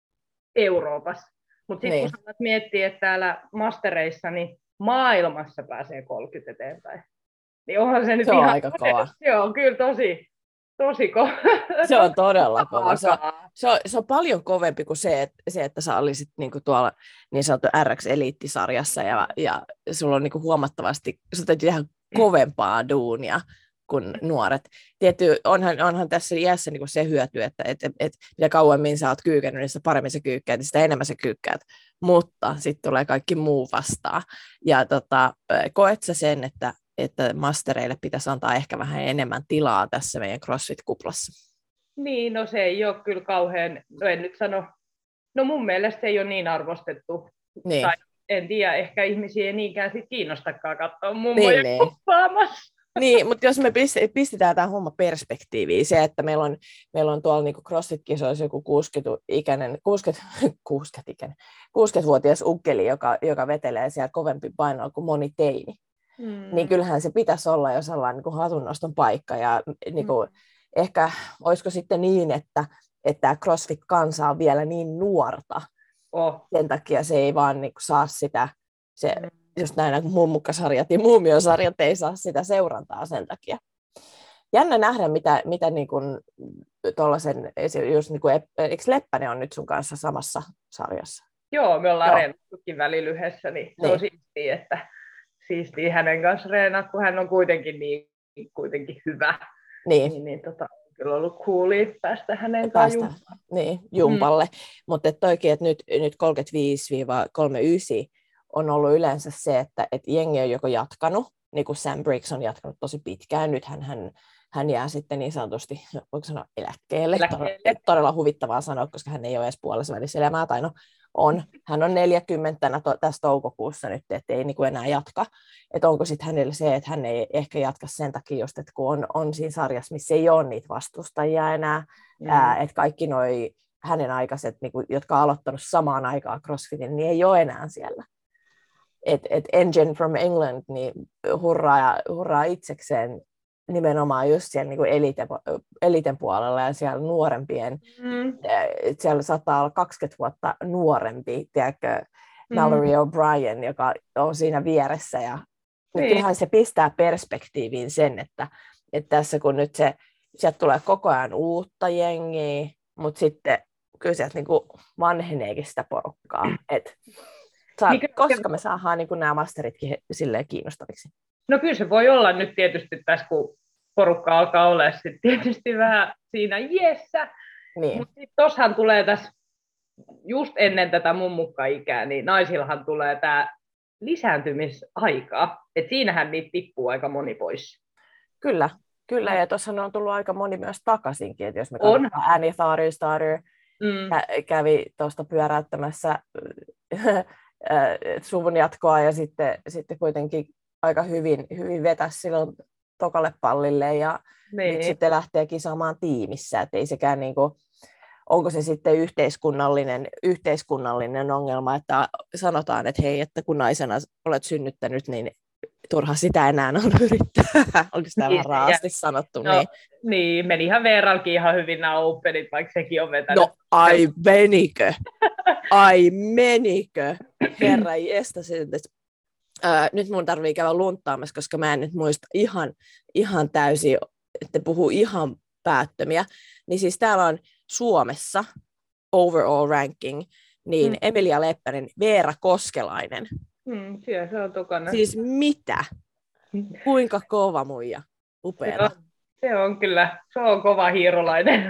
Speaker 4: Euroopassa. Mutta sitten
Speaker 3: Niin.
Speaker 4: kun saat miettiä, että täällä mastereissa niin maailmassa pääsee kolmekymmentä eteenpäin, niin onhan se nyt
Speaker 3: Se on
Speaker 4: ihan...
Speaker 3: aika kova.
Speaker 4: Se on kyllä tosi, tosi kova.
Speaker 3: Se on todella kova. Se on, se on, se on paljon kovempi kuin se, että, se, että sä olisit niinku tuolla niin sanottu R X-eliittisarjassa ja, ja sulla on niinku huomattavasti, sä täytyy tehdä kovempaa duunia kuin nuoret. Tietty, onhan, onhan tässä iässä niinku se hyöty, että et, et, et, mitä kauemmin sä oot kyykännyt, niin sitä paremmin sä kyykkäät, niin sitä enemmän sä kyykkäät. Mutta sitten tulee kaikki muu vastaan. Ja tota, koet sä sen, että, että mastereille pitäisi antaa ehkä vähän enemmän tilaa tässä meidän CrossFit-kuplassa?
Speaker 4: Niin, no se ei ole kyllä kauhean, no en nyt sano, no mun mielestä se ei ole niin arvostettu.
Speaker 3: Niin.
Speaker 4: Tai en tiedä, ehkä ihmisiä ei niinkään sit kiinnostakaan katsoa mummoja
Speaker 3: niin,
Speaker 4: kuppaamassa.
Speaker 3: Niin, mutta jos me pistetään tämä homma perspektiiviin, se, että meillä on, meillä on tuolla niinku CrossFit-kisoissa joku kuusikymmentä-ikäinen, kuusikymmentä, kuusikymmentä-ikäinen, kuusikymmentävuotias ukkeli, joka, joka vetelee siellä kovempi painoa kuin moni teini, mm. niin kyllähän se pitäisi olla jo sellainen niinku hatunnoston paikka. Ja niinku, mm. ehkä olisiko sitten niin, että, että tämä CrossFit-kansa on vielä niin nuorta, oh. sen takia se ei vaan niinku saa sitä... Se, mm. just näin, kun mummukkasarjat ja muumiosarjat ei saa sitä seurantaa sen takia. Jännä nähdä, mitä, mitä niin kuin tuollaisen, just niin kuin, eikö Leppänen on nyt sun kanssa samassa sarjassa?
Speaker 4: Joo, me ollaan reenattukin välillä yhdessä, niin se on siistiä, että siistiä hänen kanssa reenaa, kun hän on kuitenkin niin kuitenkin hyvä. Niin. Niin, niin tota, on kyllä ollut coolia päästä hänen kanssa jumpaan.
Speaker 3: Niin, jumpalle. Mm. Mutta toikin, että nyt, nyt kolmekymmentäviisi kolmekymmentäyhdeksän on ollut yleensä se, että, että jengi on joko jatkanut, niin kuin Sam Briggs on jatkanut tosi pitkään, nyt hän, hän, hän jää sitten niin sanotusti, voiko sanoa eläkkeelle, eläkkeelle. Todella, todella huvittavaa sanoa, koska hän ei ole edes puolessa välissä elämää, tai no on, hän on neljäkymmentä to, tässä toukokuussa nyt, että ei niin kuin enää jatka, että onko sitten hänellä se, että hän ei ehkä jatka sen takia just, että kun on, on siinä sarjassa, missä ei ole niitä vastustajia enää, mm. ää, että kaikki noi hänen aikaiset, niin kuin, jotka on aloittanut samaan aikaan CrossFitin, niin ei ole enää siellä. Että et Engine from England, niin hurraa, hurraa itsekseen nimenomaan just siellä niin kuin eliten, eliten puolella ja siellä nuorempien, mm. siellä saattaa olla kaksikymmentä vuotta nuorempi, tiedätkö, mm. Mallory O'Brien, joka on siinä vieressä. Ja niin. Kyllähän se pistää perspektiiviin sen, että, että tässä kun nyt se, sieltä tulee koko ajan uutta jengiä, mutta sitten kyllä sieltä niin kuin vanheneekin sitä porukkaa, että Saa, niin, koska me saadaan niin nämä masteritkin silleen kiinnostaviksi?
Speaker 4: No kyllä se voi olla nyt tietysti tässä, kun porukka alkaa olla sitten tietysti vähän siinä iässä. Niin. Mutta sitten tuossahan tulee tässä, just ennen tätä mummukka-ikää, niin naisillahan tulee tämä lisääntymisaika. Että siinähän niitä tippuu aika moni pois.
Speaker 3: Kyllä, kyllä. Ja tuossa on tullut aika moni myös takaisinkin. Että jos me katsotaan Annie Thader mm. kävi tuosta pyöräyttämässä suvun jatkoa ja sitten, sitten kuitenkin aika hyvin, hyvin vetäisi silloin tokalle pallille ja niin. Nyt sitten lähtee kisaamaan tiimissä, että ei sekään niin kuin, onko se sitten yhteiskunnallinen, yhteiskunnallinen ongelma, että sanotaan, että hei, että kun naisena olet synnyttänyt, niin turha sitä enää on yrittää. Oliko sitä niin, vähän raasti sanottu?
Speaker 4: No,
Speaker 3: niin.
Speaker 4: niin, meni ihan Veeralkin ihan hyvin nämä openit, vaikka sekin on vetänyt.
Speaker 3: No ai menikö? Ai menikö? Herra jästä sen. Äh, nyt mun tarvii käydä lunttaamassa, koska mä en nyt muista ihan, ihan täysin, että puhuu ihan päättömiä. Niin siis täällä on Suomessa overall ranking, niin mm. Emilia Leppänen, Veera Koskelainen.
Speaker 4: Mm, siellä se on tokana.
Speaker 3: Siis mitä? Kuinka kova muija? Upeata.
Speaker 4: Se on, se on kyllä, se on kova hiirulainen.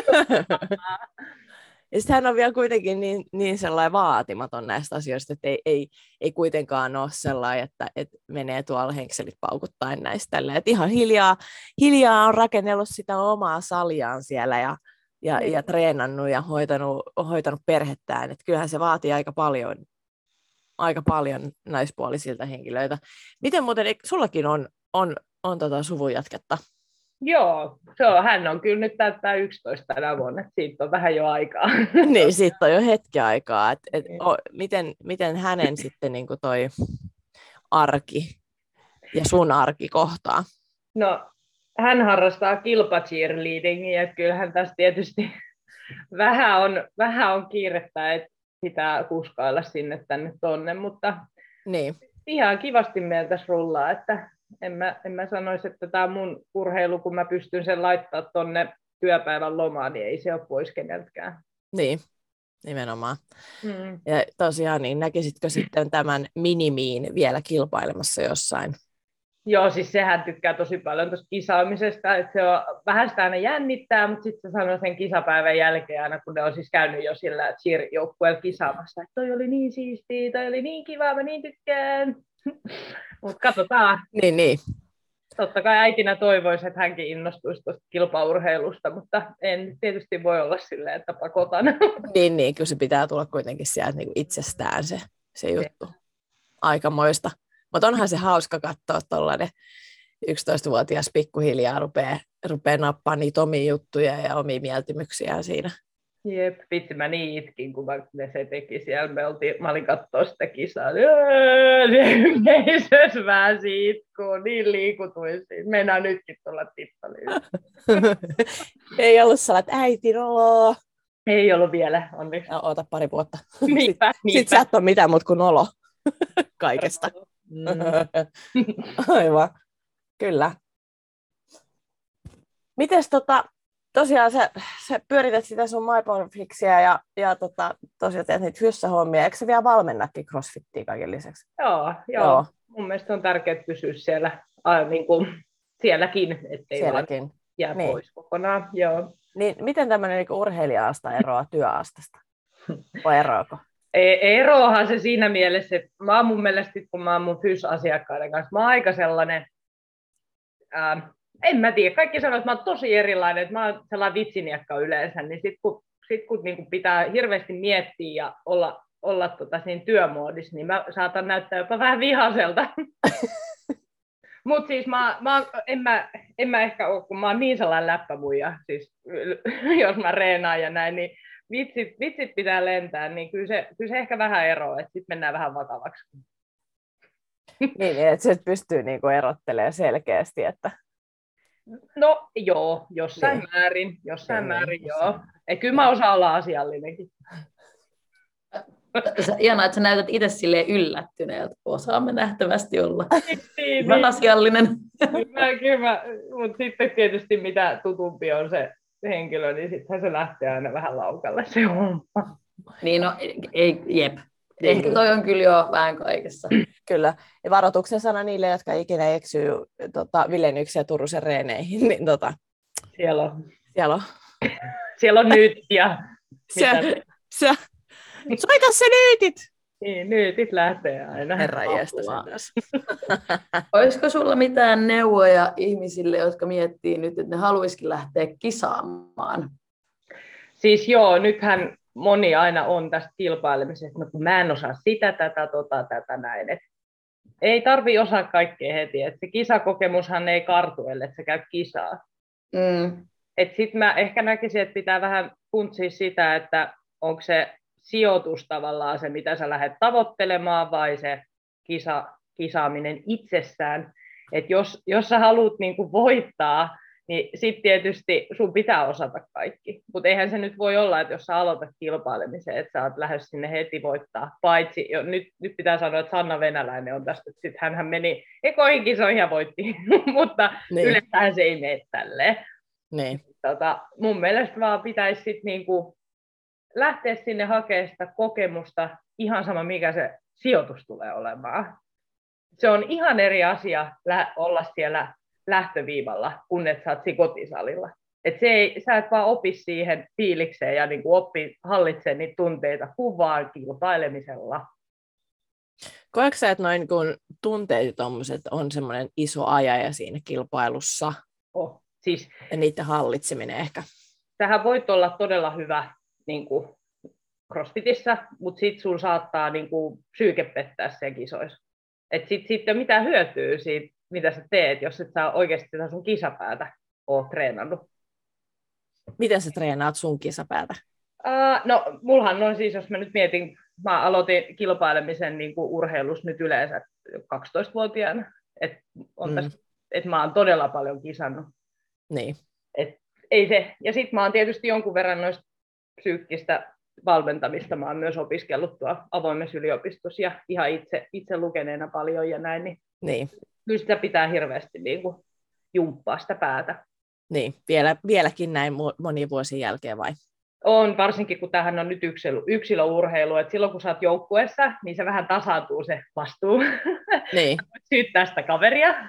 Speaker 3: Ja sitten hän on vielä kuitenkin niin, niin sellainen vaatimaton näistä asioista, että ei, ei, ei kuitenkaan ole sellainen, että, että menee tuolla henkselit paukuttaen näistä. Että ihan hiljaa, hiljaa on rakennellut sitä omaa saliaan siellä ja, ja, ja treenannut ja hoitanut, hoitanut perhettään. Että kyllähän se vaatii aika paljon aika paljon naispuolisilta henkilöitä. Miten muuten, eikö sullakin on, on, on tota suvun jatketta?
Speaker 4: Joo, se on, hän on kyllä nyt täyttää yksitoista tänä vuonna, että siitä on vähän jo aikaa.
Speaker 3: Niin, siitä on jo hetki aikaa. Et, et, o, miten, miten hänen sitten niin kuin toi arki ja sun arki kohtaa?
Speaker 4: No, hän harrastaa kilpacheerleadingia, että kyllähän tässä tietysti vähän on, vähän on kiirettä, että pitää kuskailla sinne tänne tonne, mutta
Speaker 3: niin.
Speaker 4: Ihan kivasti meillä tässä rullaa, että en mä, en mä sanoisi, että tämä mun urheilu, kun mä pystyn sen laittaa tonne työpäivän lomaan, niin ei se ole pois keneltäkään.
Speaker 3: Niin, nimenomaan.
Speaker 4: Mm.
Speaker 3: Ja tosiaan, niin näkisitkö sitten tämän minimiin vielä kilpailemassa jossain?
Speaker 4: Joo, siis sehän tykkää tosi paljon tuosta kisaamisesta, että se on vähän sitä aina jännittää, mutta sitten se sanoo sen kisapäivän jälkeen aina, kun ne on siis käynyt jo sillä cheer-joukkueella kisaamassa, että toi oli niin siistiä, toi oli niin kiva, mä niin tykkään. Mutta katsotaan.
Speaker 3: Niin, niin.
Speaker 4: Totta kai äitinä toivoisi, että hänkin innostuisi tuosta kilpaurheilusta, mutta en tietysti voi olla silleen, että pakotan.
Speaker 3: Niin, niin, kyllä se pitää tulla kuitenkin sieltä niin itsestään se, se juttu. Aikamoista. Mutta onhan se hauska katsoa tuollainen yksitoistavuotias pikkuhiljaa rupeaa, rupeaa nappaa niitä omia juttuja ja omia mieltymyksiä siinä.
Speaker 4: Jep, vitsi mä niin itkin, kun mä, se teki siellä. Me oltiin, mä olin katsoa sitä kisaa. Se vähän siitä, kun niin liikutuin siitä. Meinaa nytkin tulla tippaliin.
Speaker 3: Ei ollut sellainen, että äiti noloo.
Speaker 4: Ei ollut vielä, onneksi.
Speaker 3: Ja oota pari vuotta.
Speaker 4: Niinpä,
Speaker 3: Sitten
Speaker 4: niinpä.
Speaker 3: sit sä et ole mitään muuta kuin nolo kaikesta.
Speaker 4: Mm.
Speaker 3: Aivan, kyllä. Mites tota, tosiaan sä, sä pyörität sitä sun MyPowerFixia ja, ja tota, tosiaan teet niitä hyssähommia. Eikö sä vielä valmennakin CrossFittiä kaiken lisäksi?
Speaker 4: Joo, joo.
Speaker 3: Joo.
Speaker 4: Mun mielestä on tärkeää pysyä siellä, äh, niin kuin, sielläkin, ettei
Speaker 3: Sielläkin.
Speaker 4: vaan jää
Speaker 3: Niin.
Speaker 4: pois kokonaan. Joo.
Speaker 3: Niin, miten tämmöinen niin urheilija-asta eroaa työastasta? Vai eroako?
Speaker 4: E- Eroahan se siinä mielessä, että mä oon mun mielestä, kun mä oon mun fys-asiakkaiden kanssa, mä oon aika sellainen, ää, en mä tiedä, kaikki sanoo, että mä oon tosi erilainen, että mä oon sellainen vitsiniekka yleensä, niin sit kun, sit kun niin kun pitää hirveästi miettiä ja olla, olla tota siinä työmuodissa, niin mä saatan näyttää jopa vähän vihaselta. Mutta siis mä, mä, en, mä, en mä ehkä ole, kun mä oon niin sellainen läppämuija, siis jos mä reenaan ja näin, niin vitsit, vitsit pitää lentää, niin kyllä se, kyllä se ehkä vähän eroaa, että sitten mennään vähän vakavaksi.
Speaker 3: Niin, että se pystyy niinku erottelemaan selkeästi, että...
Speaker 4: No joo, jossain
Speaker 3: niin.
Speaker 4: määrin, jossain
Speaker 3: Niin,
Speaker 4: määrin
Speaker 3: jossain.
Speaker 4: joo. Ja kyllä mä osaan olla asiallinenkin.
Speaker 2: Ihanaa, että sä näytät itse silleen yllättyneeltä. Osaamme nähtävästi olla.
Speaker 4: Niin,
Speaker 2: Hyvä asiallinen.
Speaker 4: Kyllä, kyllä, mutta sitten tietysti mitä tutumpi on se henkilö, niin sittenhän se lähtee aina vähän laukalle se homma.
Speaker 2: Niin no, ei, jep. Ehkä toi on kyllä jo vähän kaikessa.
Speaker 3: Kyllä. Ja varoituksen sana niille, jotka ikinä eksyy tota, Villenyksen ja Turusen reeneihin, niin tota,
Speaker 4: Siellä on,
Speaker 3: siellä on...
Speaker 4: siellä on nyt ja
Speaker 3: Se,
Speaker 4: mitä,
Speaker 3: se, soita se nyytit!
Speaker 4: niin, nyt lähtee aina.
Speaker 3: Herran jästä
Speaker 2: Apua.
Speaker 3: sentäs.
Speaker 2: Olisiko sulla mitään neuvoja ihmisille, jotka miettii nyt, että ne haluaisikin lähteä kisaamaan?
Speaker 4: Siis joo, nythän moni aina on tästä kilpailemisesta, no kun mä en osaa sitä, tätä, tota, tätä, näin. Et ei tarvi osaa kaikkea heti, että se kisakokemushan ei kartu, ellei sä käy kisaa.
Speaker 2: Mm.
Speaker 4: Sitten mä ehkä näkisin, että pitää vähän funtsia sitä, että onko se sijoitus tavallaan se, mitä sä lähdet tavoittelemaan, vai se kisa, kisaaminen itsessään. Et jos, jos sä haluat niinku voittaa, niin sitten tietysti sun pitää osata kaikki. Mutta eihän se nyt voi olla, että jos sä aloitat kilpailemisen, että sä oot lähes sinne heti voittaa. Paitsi, jo, nyt, nyt pitää sanoa, että Sanna Venäläinen on tästä, että sitten hänhän meni ekoihin kisoihin ja voitti, mutta
Speaker 3: Niin.
Speaker 4: yleensä se ei mene tälleen.
Speaker 3: Niin.
Speaker 4: Tota, mun mielestä vaan pitäisi sit niinku lähteä sinne hakemaan sitä kokemusta, ihan sama mikä se sijoitus tulee olemaan. Se on ihan eri asia lä- olla siellä lähtöviivalla, kun et sä oot siinä kotisalilla. Et se ei, sä et vaan opi siihen fiilikseen ja niinku oppi hallitsemaan niitä tunteita kuvaan kilpailemisella.
Speaker 3: Koetko sä, että noin kun tunteet tommoset on semmoinen iso ajaja siinä kilpailussa
Speaker 4: Oh. Siis,
Speaker 3: ja niiden hallitseminen ehkä?
Speaker 4: sähän voit olla todella hyvä niin kuin CrossFitissä, mutta sitten sun saattaa niinku psyyke pettää siellä kisoissa. Että sitten sit ei ole mitään hyötyä siitä, mitä sä teet, jos et sä oikeasti sitä sun kisapäätä ole treenannut.
Speaker 1: Miten sä treenaat sun kisapäätä?
Speaker 4: Uh, no, mullahan on siis, jos mä nyt mietin, mä aloitin kilpailemisen niin kuin urheilussa nyt yleensä kaksitoistavuotiaana, että mm. et mä oon todella paljon kisannut.
Speaker 1: Niin.
Speaker 4: Et ei se. Ja sitten mä oon tietysti jonkun verran noista psyykkistä valmentamista, mä oon myös opiskellut tuolla avoimessa yliopistossa ja ihan itse, itse lukeneena paljon ja näin, niin,
Speaker 1: niin.
Speaker 4: Kyllä sitä pitää hirveästi niin kuin jumppaa sitä päätä.
Speaker 1: Niin, Vielä, vieläkin näin monien vuosien jälkeen vai?
Speaker 4: On, varsinkin kun tämähän on nyt yksilö, yksilöurheilu, että silloin kun sä oot joukkueessa, niin se vähän tasaantuu se vastuu.
Speaker 1: Niin.
Speaker 4: Syyttää sitä kaveria.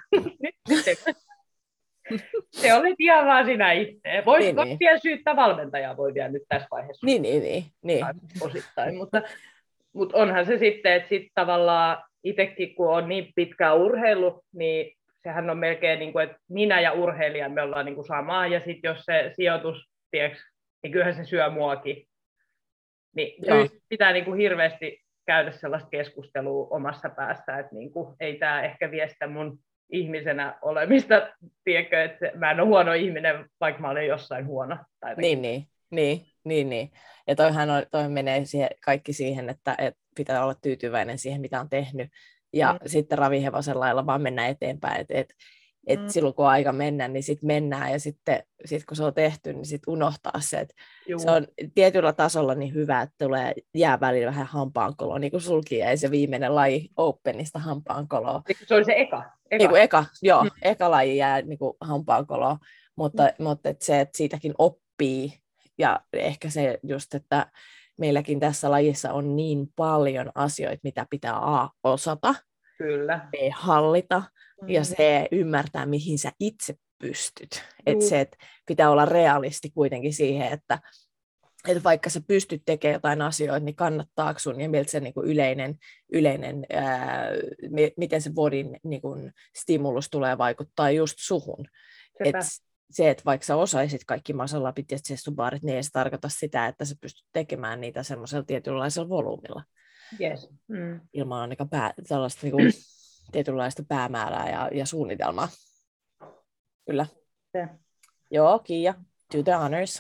Speaker 4: Se olet ihan vaan sinä itse. Voisi niin, niin. vielä syyttää valmentajaa, voi vielä nyt tässä vaiheessa.
Speaker 1: Niin, niin, niin. niin.
Speaker 4: Osittain, mutta, mutta onhan se sitten, että sit tavallaan itsekin kun on niin pitkä urheilu, niin sehän on melkein niin kuin, että minä ja urheilijan me ollaan niin kuin samaa, ja sitten jos se sijoitus, tiedätkö, niin kyllähän se syö muakin. Niin pitää niin kuin hirveästi käydä sellaista keskustelua omassa päässä, että niin kuin, ei tämä ehkä vie sitä mun ihmisenä olemista, tiedätkö, että mä en ole huono ihminen, vaikka mä olen jossain huono. Tai
Speaker 1: niin, niin, niin, niin, niin. Ja toihan on, toi menee siihen, kaikki siihen, että, että pitää olla tyytyväinen siihen, mitä on tehnyt, ja mm. sitten ravihevosen lailla vaan mennä eteenpäin, että et, et mm. silloin kun on aika mennä, niin sitten mennään, ja sitten sit kun se on tehty, niin sitten unohtaa se, että se on tietyllä tasolla niin hyvä, että tulee jää välillä vähän hampaankoloa, niin kuin sulki jäi se viimeinen laji Openista hampaankoloa.
Speaker 4: Se oli se eka.
Speaker 1: Eka, niin kuin eka joo, mm. eka laji jää niin kuin hampaankoloa, mutta, mm. mutta et se, että siitäkin oppii, ja ehkä se just, että meilläkin tässä lajissa on niin paljon asioita, mitä pitää A, osata,
Speaker 4: Kyllä.
Speaker 1: B, hallita, mm. ja C, ymmärtää, mihin sä itse pystyt. Että se, että pitää olla realisti kuitenkin siihen, että, että vaikka sä pystyt tekemään jotain asioita, niin kannattaako sun, ja miltä se niin kuin yleinen, yleinen ää, miten se bodin niin kuin stimulus tulee vaikuttaa just suhun. Et se, että vaikka sä osaisit kaikki masalapit ja chestubaarit, niin ei se tarkoita sitä, että sä pystyt tekemään niitä semmoisella tietynlaisella volyymilla.
Speaker 4: Yes. Mm.
Speaker 1: Ilman ainakaan pää, tällaista niin kuin, tietynlaista päämäärää ja, ja suunnitelmaa. Kyllä.
Speaker 4: Se.
Speaker 1: Joo, Kiia, do the honors.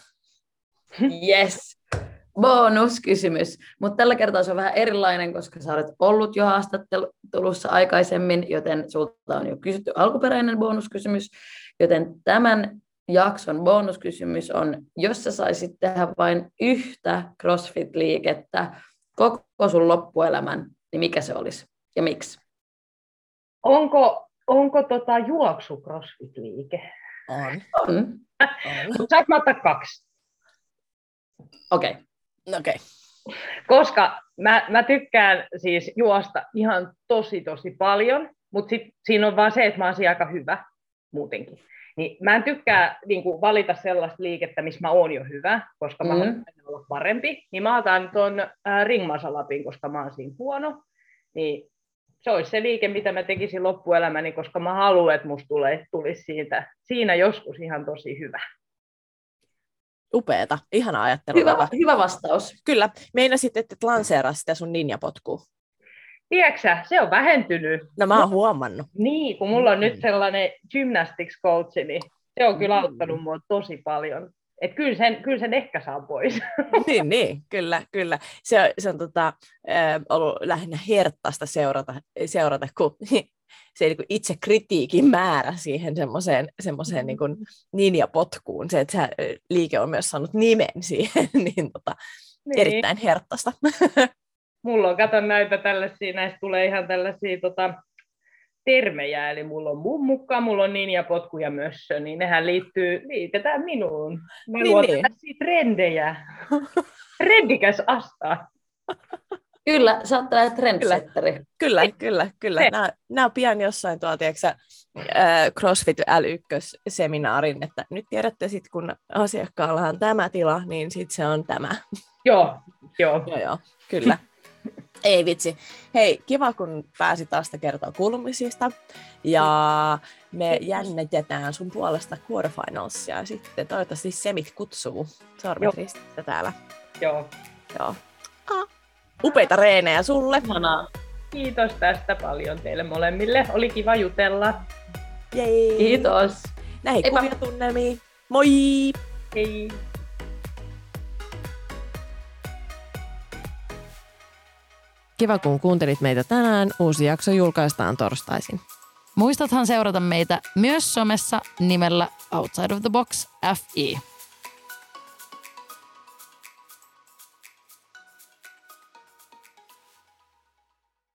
Speaker 2: Yes. Bonuskysymys. Mutta tällä kertaa se on vähän erilainen, koska sä olet ollut jo haastattelussa aikaisemmin, joten sulta on jo kysytty alkuperäinen bonuskysymys. Joten tämän jakson bonuskysymys on, jos sä saisit tehdä vain yhtä CrossFit-liikettä koko sun loppuelämän, niin mikä se olisi ja miksi?
Speaker 4: Onko, onko tota juoksu CrossFit-liike?
Speaker 1: On.
Speaker 2: On.
Speaker 1: on.
Speaker 4: Saat mä ottaa kaksi.
Speaker 2: Okei. Okay.
Speaker 1: Okay.
Speaker 4: Koska mä, mä tykkään siis juosta ihan tosi tosi paljon, mutta sit siinä on vaan se, että mä oon aika hyvä muutenkin. Niin mä en tykkää niin kuin, valita sellaista liikettä, missä mä oon jo hyvä, koska mä mm. haluan olla parempi. Niin mä otan tuon äh, ringmasalapin, koska mä oon siinä huono. Niin se olisi se liike, mitä mä tekisin loppuelämäni, koska mä haluan, että musta tulee, tulisi siitä, siinä joskus ihan tosi hyvä.
Speaker 1: Upeeta, ihana ajattelu.
Speaker 2: Hyvä, hyvä vastaus.
Speaker 1: Kyllä, meinasit, että et lanseeraa sitä sun ninjapotkua.
Speaker 4: Tiedätkö se on vähentynyt.
Speaker 1: No mä oon huomannut.
Speaker 4: Niin, kun mulla on mm. nyt sellainen gymnastics coach, niin se on kyllä auttanut mua tosi paljon. Että kyllä sen, kyllä sen ehkä saa pois.
Speaker 1: niin, niin, kyllä, kyllä. Se, se on tota, äh, ollut lähinnä herttaista seurata, seurata kun se niin kuin itse kritiikin määrä siihen semmoiseen, semmoiseen niin kuin ninjapotkuun. Se, että se liike on myös saanut nimen siihen, niin, tota, niin. Erittäin herttaista.
Speaker 4: Mulla on, kato näitä tällaisia, näistä tulee ihan tällaisia tota, termejä, eli mulla on mummukka, mulla on ninjapotku ja mössö, niin nehän liittyy, liitetään minuun. Mä
Speaker 1: niin,
Speaker 4: luon
Speaker 1: niin.
Speaker 4: tällaisia trendejä. Trendikäs Asta.
Speaker 2: Kyllä, sä oot tällainen trendsetteri.
Speaker 1: Kyllä, kyllä, kyllä. Nämä, nämä on pian jossain tuolla, tiedätkö, äh, CrossFit L yksi-seminaarin, että nyt tiedätte sitten, kun asiakkaalla on tämä tila, niin sitten se on tämä.
Speaker 4: Joo, joo.
Speaker 1: joo, joo, kyllä. Ei vitsi. Hei, kiva kun pääsit taas kertoa kuulumisista. Ja me jännitetään sun puolesta quarterfinalsia ja sitten toivottavasti Semit kutsuu sormet ristissä täällä.
Speaker 4: Joo.
Speaker 1: Joo. upeita reenejä sulle.
Speaker 2: Ihanaa.
Speaker 4: Kiitos tästä paljon teille molemmille. Oli kiva jutella.
Speaker 1: Jei.
Speaker 2: Kiitos.
Speaker 1: Näihin
Speaker 2: Eipä.
Speaker 1: kuvia tunnelmiin. Moi!
Speaker 4: Hei.
Speaker 1: Kiva, kun kuuntelit meitä tänään. Uusi jakso julkaistaan torstaisin.
Speaker 5: Muistathan seurata meitä myös somessa nimellä Outside of the Box F I.